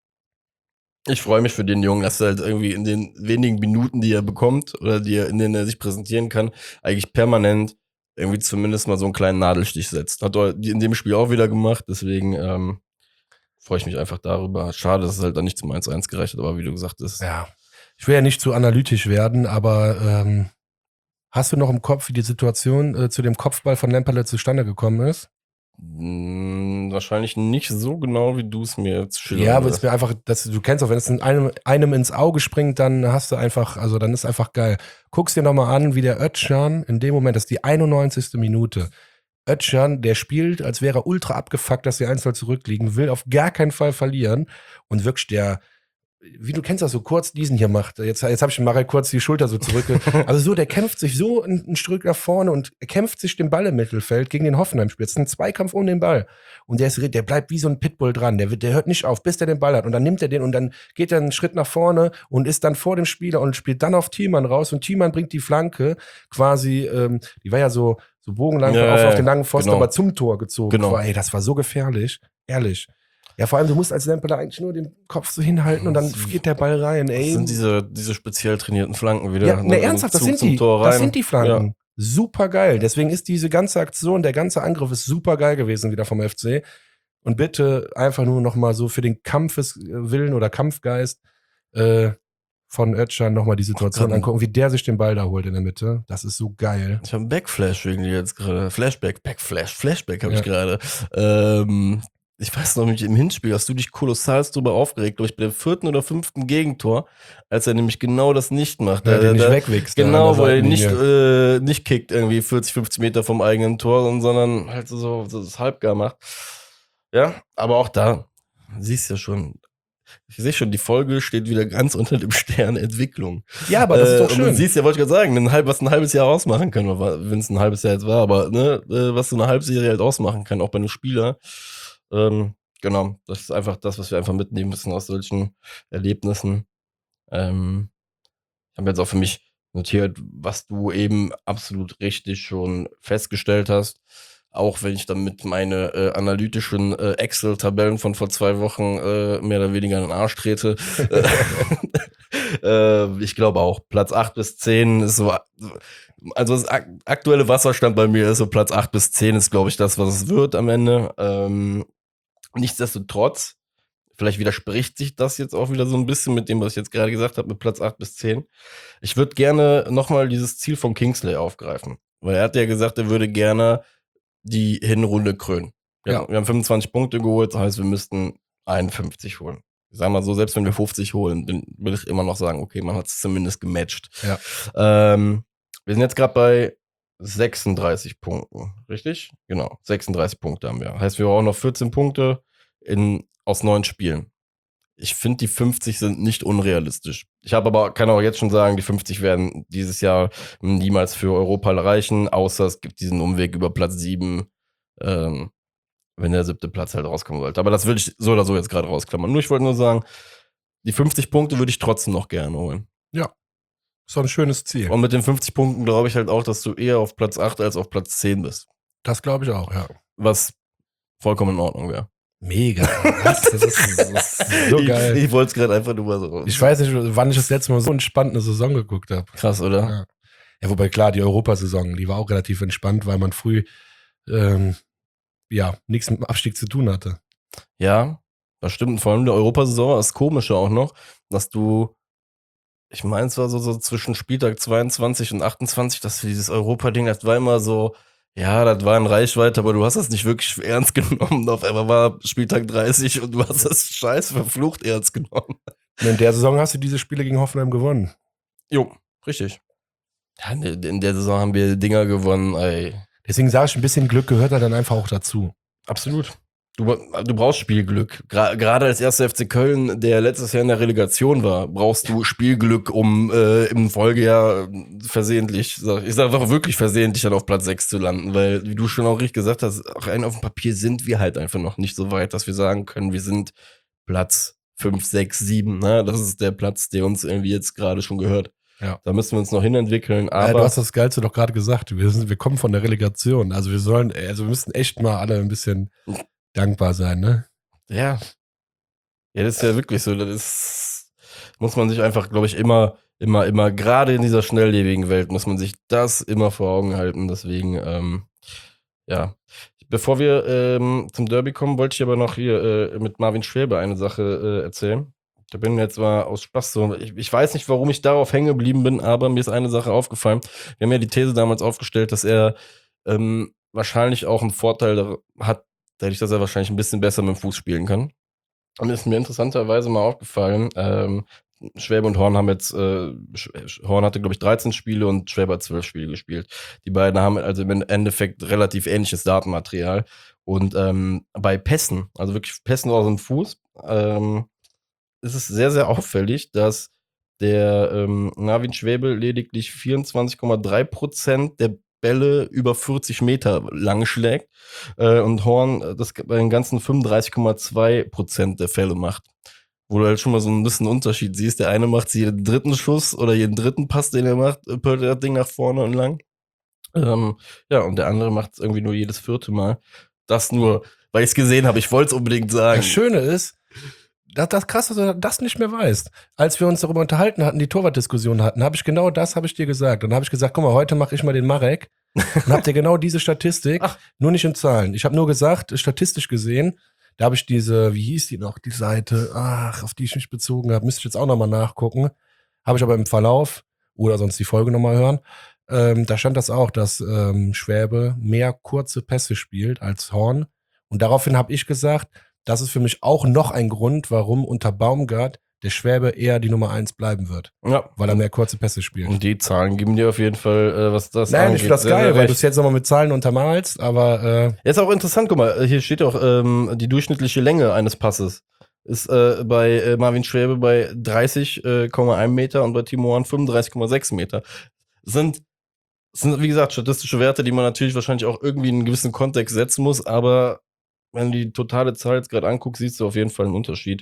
[SPEAKER 2] Ich freue mich für den Jungen, dass er halt irgendwie in den wenigen Minuten, die er bekommt oder in denen er sich präsentieren kann, eigentlich permanent irgendwie zumindest mal so einen kleinen Nadelstich setzt. Hat er in dem Spiel auch wieder gemacht, deswegen freue ich mich einfach darüber. Schade, dass es halt dann nicht zum 1-1 gereicht hat, aber wie du gesagt hast.
[SPEAKER 1] Ja, ich will ja nicht zu analytisch werden, aber hast du noch im Kopf, wie die Situation zu dem Kopfball von Lemperle zustande gekommen ist?
[SPEAKER 2] Wahrscheinlich nicht so genau, wie du es mir jetzt schilderst.
[SPEAKER 1] Ja, aber es wäre einfach, du kennst auch, wenn es in einem ins Auge springt, dann hast du einfach, also dann ist einfach geil. Guck's dir nochmal an, wie der Özcan in dem Moment, das ist die 91. Minute. Özcan, der spielt, als wäre er ultra abgefuckt, dass sie 1-0 zurückliegen, will auf gar keinen Fall verlieren und wirklich wie du kennst das, so kurz diesen hier macht. Jetzt habe ich Marek kurz die Schulter so zurück. Also so, der kämpft sich so ein Stück nach vorne und kämpft sich den Ball im Mittelfeld gegen den Hoffenheim-Spieler. Es ist ein Zweikampf um den Ball. Und der bleibt wie so ein Pitbull dran. Der hört nicht auf, bis der den Ball hat. Und dann nimmt er den und dann geht er einen Schritt nach vorne und ist dann vor dem Spieler und spielt dann auf Thiemann raus. Und Thiemann bringt die Flanke quasi, die war ja so bogenlang auf den langen Pfosten, aber zum Tor gezogen.
[SPEAKER 2] Genau.
[SPEAKER 1] Ey, das war so gefährlich. Ehrlich. Ja, vor allem, du musst als Lemperle eigentlich nur den Kopf so hinhalten und dann geht der Ball rein. Ey.
[SPEAKER 2] Das sind diese speziell trainierten Flanken wieder.
[SPEAKER 1] Ja, ernsthaft, das sind die Flanken. Ja. Super geil. Deswegen ist diese ganze Aktion, der ganze Angriff ist super geil gewesen wieder vom FC. Und bitte einfach nur noch mal so für den Kampfeswillen oder Kampfgeist von Özcan noch mal die Situation angucken, wie der sich den Ball da holt in der Mitte. Das ist so geil.
[SPEAKER 2] Ich habe einen Backflash wegen dir jetzt gerade. Flashback habe ich gerade. Ich weiß noch nicht, im Hinspiel hast du dich kolossalst drüber aufgeregt, glaube ich, bei dem 4. oder 5. Gegentor, als er nämlich genau das nicht macht.
[SPEAKER 1] Ja, der nicht wegwichst.
[SPEAKER 2] Genau, wo er nicht kickt, irgendwie 40, 50 Meter vom eigenen Tor, sondern halt so das halbgar macht. Ja, aber auch da, siehst ja schon, ich sehe schon, die Folge steht wieder ganz unter dem Stern Entwicklung.
[SPEAKER 1] Ja, aber das ist doch schön.
[SPEAKER 2] Und du siehst ja, wollte ich gerade sagen, was ein halbes Jahr ausmachen kann, wenn es ein halbes Jahr jetzt war, aber ne, was so eine Halbserie halt ausmachen kann, auch bei einem Spieler. Genau, das ist einfach das, was wir einfach mitnehmen müssen aus solchen Erlebnissen. Ich habe jetzt auch für mich notiert, was du eben absolut richtig schon festgestellt hast. Auch wenn ich damit meine analytischen Excel-Tabellen von vor 2 Wochen mehr oder weniger in den Arsch trete. Ich glaube auch, Platz 8 bis 10 ist so, also das aktuelle Wasserstand bei mir ist so Platz 8 bis 10 ist, glaube ich, das, was es wird am Ende. Nichtsdestotrotz, vielleicht widerspricht sich das jetzt auch wieder so ein bisschen mit dem, was ich jetzt gerade gesagt habe, mit Platz 8 bis 10. Ich würde gerne nochmal dieses Ziel von Kingsley aufgreifen. Weil er hat ja gesagt, er würde gerne die Hinrunde krönen. Ja. Wir haben 25 Punkte geholt, das heißt, wir müssten 51 holen. Ich sag mal so, selbst wenn wir 50 holen, dann will ich immer noch sagen, okay, man hat es zumindest gematcht.
[SPEAKER 1] Ja.
[SPEAKER 2] Wir sind jetzt gerade bei 36 Punkten, richtig? Genau, 36 Punkte haben wir. Heißt, wir brauchen noch 14 Punkte aus 9 Spielen. Ich finde, die 50 sind nicht unrealistisch. Kann aber jetzt schon sagen, die 50 werden dieses Jahr niemals für Europa reichen, außer es gibt diesen Umweg über Platz 7, wenn der 7. Platz halt rauskommen sollte. Aber das will ich so oder so jetzt gerade rausklammern. Ich wollte nur sagen, die 50 Punkte würde ich trotzdem noch gerne holen.
[SPEAKER 1] Ja. So ein schönes Ziel.
[SPEAKER 2] Und mit den 50 Punkten glaube ich halt auch, dass du eher auf Platz 8 als auf Platz 10 bist.
[SPEAKER 1] Das glaube ich auch, ja.
[SPEAKER 2] Was vollkommen in Ordnung wäre.
[SPEAKER 1] Mega. Das ist so geil.
[SPEAKER 2] Ich wollte es gerade einfach nur mal so.
[SPEAKER 1] Ich weiß nicht, wann ich das letzte Mal so entspannt eine Saison geguckt habe.
[SPEAKER 2] Krass, oder?
[SPEAKER 1] Ja, wobei klar, die Europasaison, die war auch relativ entspannt, weil man früh nichts mit dem Abstieg zu tun hatte.
[SPEAKER 2] Ja, das stimmt. Vor allem der Europasaison, das Komische auch noch, dass du, ich meine, es war so zwischen Spieltag 22 und 28, dass dieses Europa-Ding, das war immer so, ja, das war in Reichweite, aber du hast das nicht wirklich ernst genommen. Auf einmal war Spieltag 30 und du hast das scheiß verflucht ernst genommen.
[SPEAKER 1] Und in der Saison hast du diese Spiele gegen Hoffenheim gewonnen.
[SPEAKER 2] Jo, richtig. Ja, in der Saison haben wir Dinger gewonnen, ey.
[SPEAKER 1] Deswegen sage ich, ein bisschen Glück gehört da dann einfach auch dazu.
[SPEAKER 2] Absolut. Du brauchst Spielglück. Gerade als erster FC Köln, der letztes Jahr in der Relegation war, brauchst du Spielglück, um im Folgejahr versehentlich, ich sag auch wirklich versehentlich dann auf Platz 6 zu landen, weil, wie du schon auch richtig gesagt hast, auch rein auf dem Papier sind wir halt einfach noch nicht so weit, dass wir sagen können, wir sind Platz 5, 6, 7. Ne? Das ist der Platz, der uns irgendwie jetzt gerade schon gehört.
[SPEAKER 1] Ja.
[SPEAKER 2] Da müssen wir uns noch hinentwickeln. Aber
[SPEAKER 1] du hast das Geilste doch gerade gesagt. Wir kommen von der Relegation. Also wir müssen echt mal alle ein bisschen dankbar sein, ne?
[SPEAKER 2] Ja. Ja, das ist ja wirklich so. Das muss man sich einfach, glaube ich, immer, gerade in dieser schnelllebigen Welt, muss man sich das immer vor Augen halten. Deswegen, ja. Bevor wir zum Derby kommen, wollte ich aber noch hier mit Marvin Schwäbe eine Sache erzählen. Da bin jetzt mal aus Spaß so. Ich weiß nicht, warum ich darauf hängen geblieben bin, aber mir ist eine Sache aufgefallen. Wir haben ja die These damals aufgestellt, dass er wahrscheinlich auch einen Vorteil hat, dadurch, dass er wahrscheinlich ein bisschen besser mit dem Fuß spielen kann. Und ist mir interessanterweise mal aufgefallen, Schwäbe und Horn haben jetzt, Horn hatte, glaube ich, 13 Spiele und Schwäbe hat 12 Spiele gespielt. Die beiden haben also im Endeffekt relativ ähnliches Datenmaterial. Und bei Pässen, also wirklich Pässen aus dem Fuß, ist es sehr, sehr auffällig, dass der Marvin Schwäbe lediglich 24,3% der Bälle über 40 Meter lang schlägt und Horn das bei den ganzen 35,2% der Fälle macht. Wo du halt schon mal so ein bisschen Unterschied siehst. Der eine macht jeden dritten Schuss oder jeden dritten Pass, den er macht, pölt das Ding nach vorne und lang. Ja, und der andere macht es irgendwie nur jedes vierte Mal. Das nur, weil ich es gesehen habe. Ich wollte es unbedingt sagen.
[SPEAKER 1] Das Schöne ist, das Krasse, dass du das nicht mehr weißt. Als wir uns darüber unterhalten hatten, die Torwartdiskussion hatten, habe ich dir gesagt. Und habe ich gesagt, guck mal, heute mache ich mal den Marek. Und habt ihr genau diese Statistik, nur nicht in Zahlen. Ich habe nur gesagt, statistisch gesehen, da habe ich diese, wie hieß die noch, die Seite, auf die ich mich bezogen habe, müsste ich jetzt auch nochmal nachgucken. Habe ich aber im Verlauf oder sonst die Folge nochmal hören. Da stand das auch, dass Schwäbe mehr kurze Pässe spielt als Horn. Und daraufhin habe ich gesagt, das ist für mich auch noch ein Grund, warum unter Baumgart der Schwäbe eher die Nummer 1 bleiben wird.
[SPEAKER 2] Ja.
[SPEAKER 1] Weil er mehr kurze Pässe spielt.
[SPEAKER 2] Und die Zahlen geben dir auf jeden Fall, was das
[SPEAKER 1] Nein,
[SPEAKER 2] angeht.
[SPEAKER 1] ich finde das geil, weil du es jetzt nochmal mit Zahlen untermalst, aber
[SPEAKER 2] Jetzt auch interessant, guck mal, hier steht auch die durchschnittliche Länge eines Passes. Ist bei Marvin Schwäbe bei 30,1 Meter und bei Timo Horn 35,6 Meter. Sind, wie gesagt, statistische Werte, die man natürlich wahrscheinlich auch irgendwie in einen gewissen Kontext setzen muss, aber wenn du die totale Zahl jetzt gerade anguckst, siehst du auf jeden Fall einen Unterschied.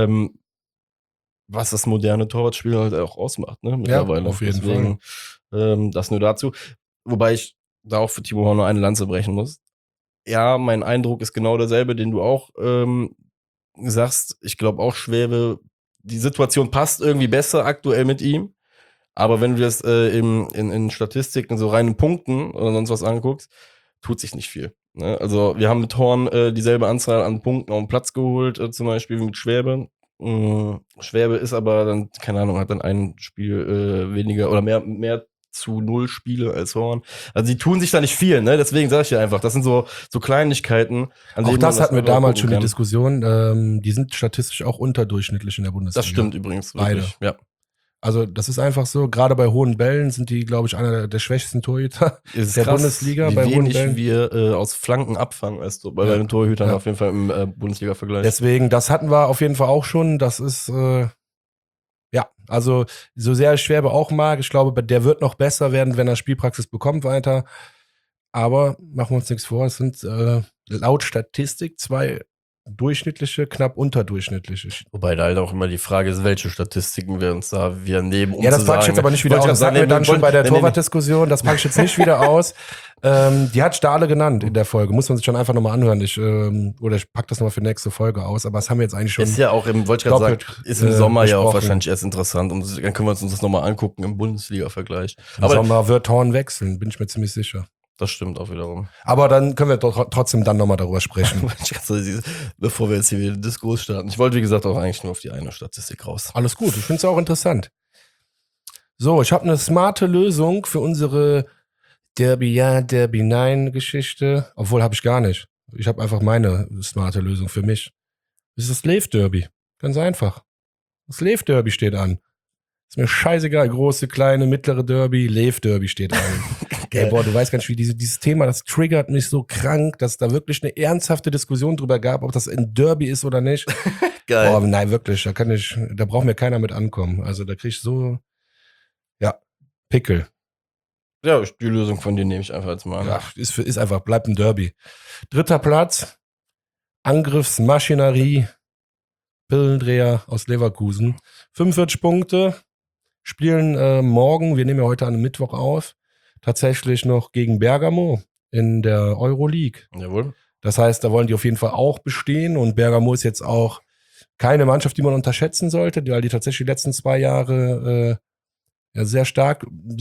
[SPEAKER 2] Was das moderne Torwartspiel halt auch ausmacht, ne, mittlerweile.
[SPEAKER 1] Ja, auf jeden
[SPEAKER 2] Fall. Das nur dazu. Wobei ich da auch für Timo Horn nur eine Lanze brechen muss. Ja, mein Eindruck ist genau derselbe, den du auch sagst. Ich glaube auch, Schwäbe, die Situation passt irgendwie besser aktuell mit ihm. Aber wenn du das in Statistiken, so reinen Punkten oder sonst was anguckst, tut sich nicht viel. Ne? Also wir haben mit Horn dieselbe Anzahl an Punkten auf den Platz geholt, zum Beispiel wie mit Schwäbe. Schwäbe ist aber dann, keine Ahnung, hat dann ein Spiel weniger oder mehr zu 0 Spiele als Horn. Also die tun sich da nicht viel, ne? Deswegen sage ich dir einfach, das sind so Kleinigkeiten.
[SPEAKER 1] Auch das hatten wir damals schon die Diskussion. Die sind statistisch auch unterdurchschnittlich in der Bundesliga.
[SPEAKER 2] Das stimmt übrigens.
[SPEAKER 1] Beide.
[SPEAKER 2] Wirklich. Ja.
[SPEAKER 1] Also das ist einfach so, gerade bei hohen Bällen sind die, glaube ich, einer der schwächsten Torhüter der
[SPEAKER 2] krass,
[SPEAKER 1] Bundesliga.
[SPEAKER 2] Wie
[SPEAKER 1] bei hohen
[SPEAKER 2] wenig
[SPEAKER 1] Bällen.
[SPEAKER 2] wir aus Flanken abfangen, als bei den Torhütern auf jeden Fall im Bundesliga-Vergleich.
[SPEAKER 1] Deswegen, das hatten wir auf jeden Fall auch schon. Das ist, also so sehr ich Schwäbe auch mag, ich glaube, der wird noch besser werden, wenn er Spielpraxis bekommt weiter. Aber machen wir uns nichts vor, es sind laut Statistik 2 durchschnittliche, knapp unterdurchschnittliche.
[SPEAKER 2] Wobei da halt auch immer die Frage ist, welche Statistiken wir uns da nehmen.
[SPEAKER 1] Ja, das packe ich jetzt aber nicht wieder aus. Das hatten wir dann schon bei der Torwartdiskussion. Das packe ich jetzt nicht wieder aus. Die hat Stahle genannt in der Folge. Muss man sich schon einfach nochmal anhören. Ich packe das nochmal für die nächste Folge aus. Aber das haben wir jetzt eigentlich schon.
[SPEAKER 2] Ist ja auch wollte ich gerade sagen, ist im Sommer ja auch wahrscheinlich erst interessant. Und dann können wir uns das nochmal angucken im Bundesliga-Vergleich.
[SPEAKER 1] Im Sommer wird Horn wechseln, bin ich mir ziemlich sicher.
[SPEAKER 2] Das stimmt auch wiederum.
[SPEAKER 1] Aber dann können wir doch trotzdem dann nochmal darüber sprechen.
[SPEAKER 2] Bevor wir jetzt hier wieder den Diskurs starten. Ich wollte, wie gesagt, auch eigentlich nur auf die eine Statistik raus.
[SPEAKER 1] Alles gut, ich finde es auch interessant. So, ich habe eine smarte Lösung für unsere Derby ja, Derby nein Geschichte. Obwohl, habe ich gar nicht. Ich habe einfach meine smarte Lösung für mich. Das ist das Slave Derby. Ganz einfach. Das Slave Derby steht an. Ist mir scheißegal, große, kleine, mittlere Derby, Lev-Derby steht an. Ey, boah, du weißt gar nicht, wie dieses Thema, das triggert mich so krank, dass da wirklich eine ernsthafte Diskussion drüber gab, ob das ein Derby ist oder nicht.
[SPEAKER 2] Geil.
[SPEAKER 1] Boah, nein, wirklich, da braucht mir keiner mit ankommen. Also da krieg ich so, ja, Pickel.
[SPEAKER 2] Ja, die Lösung von dir nehme ich einfach jetzt mal an.
[SPEAKER 1] Ja, ist einfach, bleibt ein Derby. 3. Platz, Angriffsmaschinerie, Pillendreher aus Leverkusen. 45 Punkte, spielen morgen, wir nehmen ja heute an Mittwoch auf, tatsächlich noch gegen Bergamo in der Euroleague.
[SPEAKER 2] Jawohl.
[SPEAKER 1] Das heißt, da wollen die auf jeden Fall auch bestehen und Bergamo ist jetzt auch keine Mannschaft, die man unterschätzen sollte, weil die tatsächlich die letzten 2 Jahre ja, sehr stark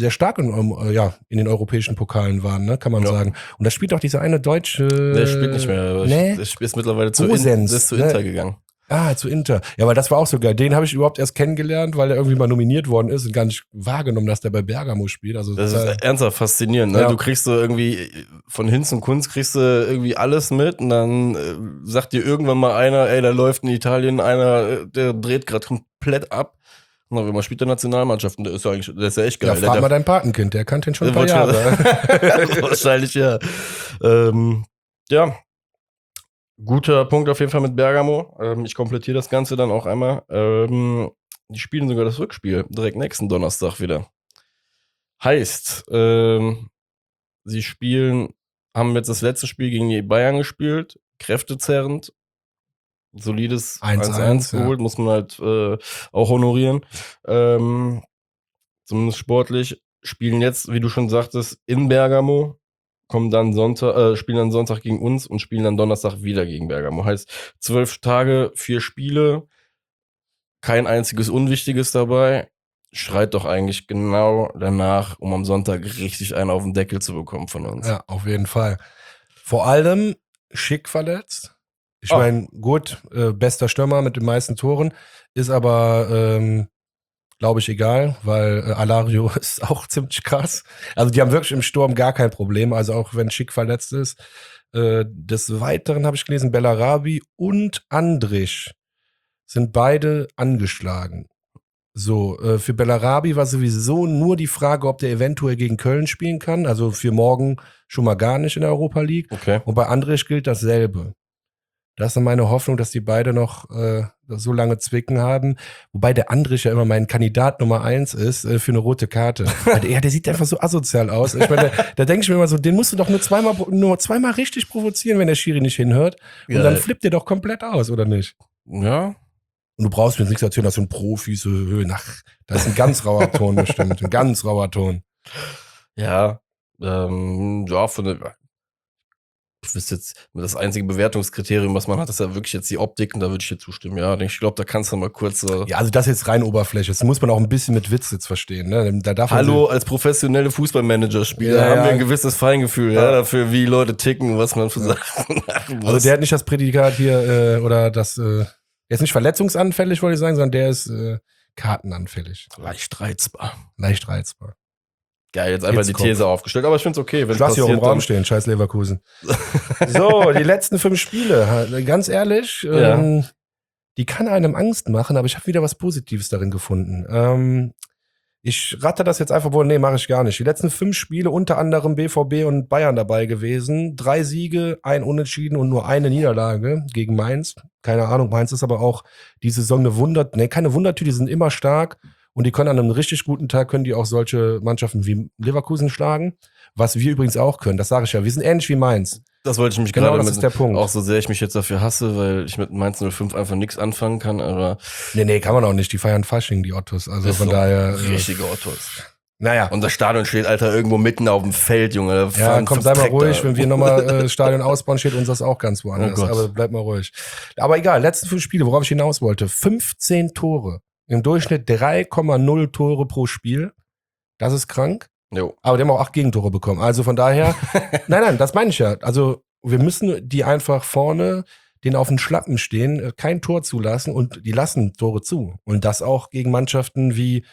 [SPEAKER 1] in den europäischen Pokalen waren, ne, kann man sagen. Und da spielt auch dieser eine deutsche.
[SPEAKER 2] Der spielt nicht mehr.
[SPEAKER 1] Ne?
[SPEAKER 2] Der ist mittlerweile zu
[SPEAKER 1] Gosens,
[SPEAKER 2] Inter gegangen.
[SPEAKER 1] Zu Inter. Ja, weil das war auch so geil. Den habe ich überhaupt erst kennengelernt, weil er irgendwie mal nominiert worden ist und gar nicht wahrgenommen, dass der bei Bergamo spielt. Also
[SPEAKER 2] das ist ernsthaft faszinierend, ne? Ja. Du kriegst so irgendwie von Hinz und Kunst kriegst du irgendwie alles mit und dann sagt dir irgendwann mal einer, ey, da läuft in Italien einer, der dreht gerade komplett ab. Na, wenn man spielt der Nationalmannschaft, der ist ja echt geil.
[SPEAKER 1] Ja, frag mal dein Patenkind, der kannte ihn schon ein paar Jahre.
[SPEAKER 2] Wahrscheinlich, ja. Ja, guter Punkt auf jeden Fall mit Bergamo. Ich komplettiere das Ganze dann auch einmal. Die spielen sogar das Rückspiel direkt nächsten Donnerstag wieder. Heißt, sie haben jetzt das letzte Spiel gegen die Bayern gespielt, kräftezerrend. Solides 1-1 geholt, muss man halt auch honorieren. Zumindest sportlich. Spielen jetzt, wie du schon sagtest, in Bergamo, spielen dann Sonntag gegen uns und spielen dann Donnerstag wieder gegen Bergamo. Heißt 12 Tage, 4 Spiele, kein einziges Unwichtiges dabei. Schreit doch eigentlich genau danach, um am Sonntag richtig einen auf den Deckel zu bekommen von uns.
[SPEAKER 1] Ja, auf jeden Fall. Vor allem Schick verletzt. Ich meine, gut, bester Stürmer mit den meisten Toren, ist aber, glaube ich, egal, weil Alario ist auch ziemlich krass. Also die haben wirklich im Sturm gar kein Problem, also auch wenn Schick verletzt ist. Des Weiteren habe ich gelesen, Bellarabi und Andrich sind beide angeschlagen. So, für Bellarabi war sowieso nur die Frage, ob der eventuell gegen Köln spielen kann, also für morgen schon mal gar nicht in der Europa League.
[SPEAKER 2] Okay.
[SPEAKER 1] Und bei Andrich gilt dasselbe. Das ist meine Hoffnung, dass die beide noch so lange Zwicken haben. Wobei der Andrich ja immer mein Kandidat Nummer 1 ist für eine rote Karte. Der sieht einfach so asozial aus. Ich meine, da denke ich mir immer so, den musst du doch nur zweimal richtig provozieren, wenn der Schiri nicht hinhört. Und dann flippt der doch komplett aus, oder nicht?
[SPEAKER 2] Ja.
[SPEAKER 1] Und du brauchst mir jetzt nichts erzählen, dass du ein Profi so, da ist ein ganz rauer Ton bestimmt. Ein ganz rauer Ton.
[SPEAKER 2] Ja, ich wüsste jetzt, das einzige Bewertungskriterium, was man hat, ist ja wirklich jetzt die Optik und da würde ich dir zustimmen. Ja, ich glaube, da kannst du mal kurz
[SPEAKER 1] Ja, also das ist jetzt rein Oberfläche. Das muss man auch ein bisschen mit Witz jetzt verstehen. Ne?
[SPEAKER 2] Als professionelle Fußballmanager-Spieler haben wir ein gewisses Feingefühl dafür, wie Leute ticken, was man für Sachen machen muss.
[SPEAKER 1] Also der hat nicht das Prädikat hier oder das, der ist nicht verletzungsanfällig, wollte ich sagen, sondern der ist kartenanfällig.
[SPEAKER 2] Leicht reizbar.
[SPEAKER 1] Geil,
[SPEAKER 2] jetzt einfach die These aufgestellt, aber ich finde es okay.
[SPEAKER 1] Ich lasse hier auch im Raum stehen, scheiß Leverkusen. So, die letzten 5 Spiele, ganz ehrlich, die kann einem Angst machen, aber ich habe wieder was Positives darin gefunden. Ich ratte das jetzt einfach wohl, mache ich gar nicht. Die letzten 5 Spiele, unter anderem BVB und Bayern dabei gewesen. 3 Siege, 1 Unentschieden und nur 1 Niederlage gegen Mainz. Keine Ahnung, Mainz ist aber auch die Saison keine Wundertüte, die sind immer stark. Und die können an einem richtig guten Tag, können die auch solche Mannschaften wie Leverkusen schlagen, was wir übrigens auch können. Das sage ich ja. Wir sind ähnlich wie Mainz.
[SPEAKER 2] Das wollte ich mich
[SPEAKER 1] genau,
[SPEAKER 2] gerade
[SPEAKER 1] das ist der Punkt.
[SPEAKER 2] Auch so sehr ich mich jetzt dafür hasse, weil ich mit Mainz 05 einfach nichts anfangen kann. Aber
[SPEAKER 1] nee, kann man auch nicht. Die feiern Fasching, die Ottos. Also von daher.
[SPEAKER 2] Richtige Ottos.
[SPEAKER 1] Naja.
[SPEAKER 2] Und das Stadion steht, Alter, irgendwo mitten auf dem Feld, Junge.
[SPEAKER 1] Ja, komm, sei mal ruhig. Wenn wir nochmal Stadion ausbauen, steht uns das auch ganz woanders. Aber bleib mal ruhig. Aber egal, letzten 5 Spiele, worauf ich hinaus wollte. 15 Tore. Im Durchschnitt 3,0 Tore pro Spiel. Das ist krank.
[SPEAKER 2] Jo.
[SPEAKER 1] Aber die haben auch 8 Gegentore bekommen. Also von daher, nein, das meine ich ja. Also wir müssen die einfach vorne, denen auf den Schlappen stehen, kein Tor zulassen und die lassen Tore zu. Und das auch gegen Mannschaften wie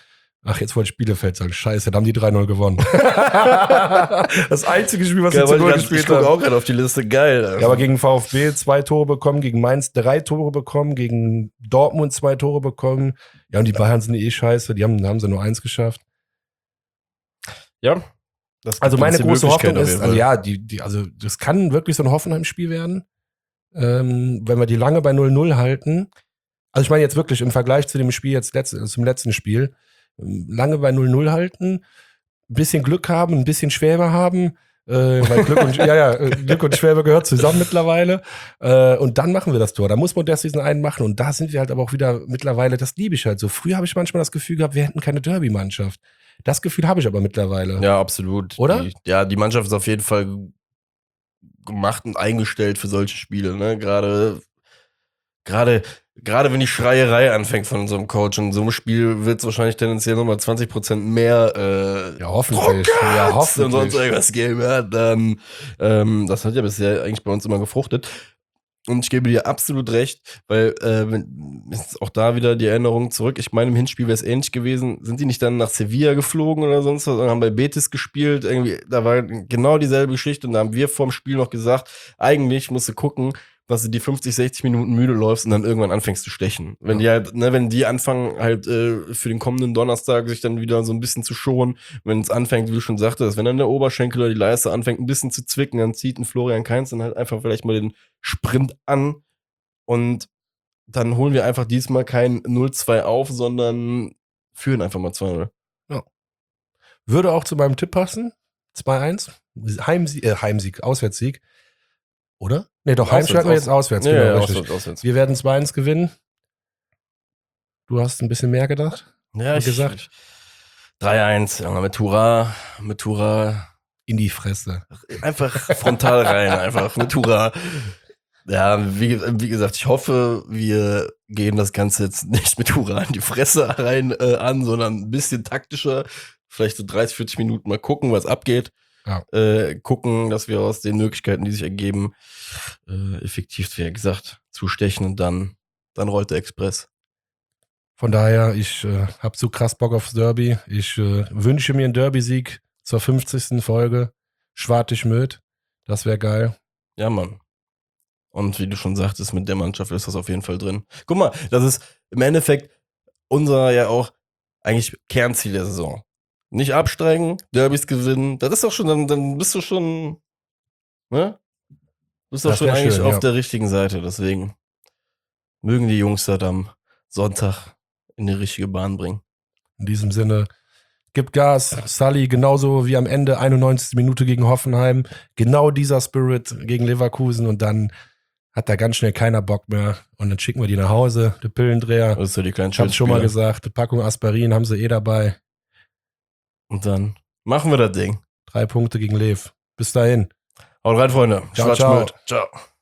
[SPEAKER 1] Ach, jetzt wollte ich Bielefeld sagen. Scheiße, da haben die 3-0 gewonnen. Das einzige Spiel, was sie zu 0 gespielt
[SPEAKER 2] Ich gucke
[SPEAKER 1] haben.
[SPEAKER 2] auch gerade auf die Liste. Geil.
[SPEAKER 1] Ja, aber gegen VfB 2 Tore bekommen, gegen Mainz 3 Tore bekommen, gegen Dortmund 2 Tore bekommen. Ja, und die Bayern sind scheiße. Die haben sie nur 1 geschafft.
[SPEAKER 2] Ja. Das gibt
[SPEAKER 1] Also meine
[SPEAKER 2] uns die
[SPEAKER 1] große
[SPEAKER 2] Möglichkeit
[SPEAKER 1] Hoffnung
[SPEAKER 2] auf
[SPEAKER 1] ist,
[SPEAKER 2] jeden
[SPEAKER 1] also
[SPEAKER 2] Fall.
[SPEAKER 1] ja, also das kann wirklich so ein Hoffenheim-Spiel werden. Wenn wir die lange bei 0-0 halten. Also ich meine jetzt wirklich im Vergleich zu dem Spiel zum letzten Spiel. Lange bei 0-0 halten, ein bisschen Glück haben, ein bisschen Schwäbe haben, weil Glück und, Glück und Schwäbe gehört zusammen mittlerweile. Und dann machen wir das Tor. Da muss Modest diesen einen machen. Und da sind wir halt aber auch wieder mittlerweile, das liebe ich halt so. Früher habe ich manchmal das Gefühl gehabt, wir hätten keine Derby-Mannschaft. Das Gefühl habe ich aber mittlerweile.
[SPEAKER 2] Ja, absolut.
[SPEAKER 1] Oder?
[SPEAKER 2] Die Mannschaft ist auf jeden Fall gemacht und eingestellt für solche Spiele, ne? Gerade wenn die Schreierei anfängt von unserem Coach, und in so einem Spiel wird es wahrscheinlich tendenziell nochmal 20% mehr
[SPEAKER 1] Ja, hoffentlich.
[SPEAKER 2] Ja,
[SPEAKER 1] Ja, hoffentlich.
[SPEAKER 2] und sonst irgendwas geben, ja, dann das hat ja bisher eigentlich bei uns immer gefruchtet. Und ich gebe dir absolut recht, weil ist auch da wieder die Erinnerung zurück. Ich meine, im Hinspiel wäre es ähnlich gewesen. Sind die nicht dann nach Sevilla geflogen oder sonst was und haben bei Betis gespielt? Irgendwie, da war genau dieselbe Geschichte. Und da haben wir vorm Spiel noch gesagt, eigentlich musst du gucken, dass du die 50, 60 Minuten müde läufst und dann irgendwann anfängst zu stechen. Wenn die halt, ne, wenn die anfangen halt für den kommenden Donnerstag sich dann wieder so ein bisschen zu schonen, wenn es anfängt, wie du schon sagtest, wenn dann der Oberschenkel oder die Leiste anfängt ein bisschen zu zwicken, dann zieht ein Florian Kainz dann halt einfach vielleicht mal den Sprint an und dann holen wir einfach diesmal kein 0-2 auf, sondern führen einfach mal 2-0.
[SPEAKER 1] Ja. Würde auch zu meinem Tipp passen. 2-1. Heimsieg, Auswärtssieg. Oder? Nee, doch, Heimspiel hatten wir jetzt auswärts.
[SPEAKER 2] Ja,
[SPEAKER 1] Genau,
[SPEAKER 2] ja,
[SPEAKER 1] richtig.
[SPEAKER 2] auswärts.
[SPEAKER 1] Wir werden 2-1 gewinnen. Du hast ein bisschen mehr gedacht.
[SPEAKER 2] Ja,
[SPEAKER 1] Wie gesagt.
[SPEAKER 2] 3-1, ja, mit Hurra.
[SPEAKER 1] In die Fresse.
[SPEAKER 2] Einfach frontal rein, einfach mit Hurra. Ja, wie gesagt, ich hoffe, wir gehen das Ganze jetzt nicht mit Hurra in die Fresse rein an, sondern ein bisschen taktischer. Vielleicht so 30, 40 Minuten mal gucken, was abgeht.
[SPEAKER 1] Ja.
[SPEAKER 2] Gucken, dass wir aus den Möglichkeiten, die sich ergeben, effektiv, wie gesagt, zustechen und dann rollt der Express.
[SPEAKER 1] Von daher, ich habe so krass Bock aufs Derby. Ich wünsche mir einen Derby-Sieg zur 50. Folge. Schwartig-Möd. Das wäre geil.
[SPEAKER 2] Ja, Mann. Und wie du schon sagtest, mit der Mannschaft ist das auf jeden Fall drin. Guck mal, das ist im Endeffekt unser ja auch eigentlich Kernziel der Saison. Nicht absteigen, Derbys gewinnen. Das ist doch schon, dann bist du schon, ne? Bist doch
[SPEAKER 1] Das
[SPEAKER 2] schon
[SPEAKER 1] wär
[SPEAKER 2] eigentlich
[SPEAKER 1] schön,
[SPEAKER 2] auf
[SPEAKER 1] ja.
[SPEAKER 2] der richtigen Seite. Deswegen mögen die Jungs das am Sonntag in die richtige Bahn bringen.
[SPEAKER 1] In diesem Sinne, gib Gas. Sully, genauso wie am Ende, 91. Minute gegen Hoffenheim. Genau dieser Spirit gegen Leverkusen. Und dann hat da ganz schnell keiner Bock mehr. Und dann schicken wir die nach Hause. Der Pillendreher.
[SPEAKER 2] Das ist ja die kleinen
[SPEAKER 1] Ich hab's schon mal
[SPEAKER 2] Schildspieler.
[SPEAKER 1] gesagt. Eine Packung Aspirin haben sie dabei.
[SPEAKER 2] Und dann machen wir das Ding.
[SPEAKER 1] 3 Punkte gegen Lev. Bis dahin.
[SPEAKER 2] Haut rein, Freunde.
[SPEAKER 1] Ciao, ciao.
[SPEAKER 2] Ciao.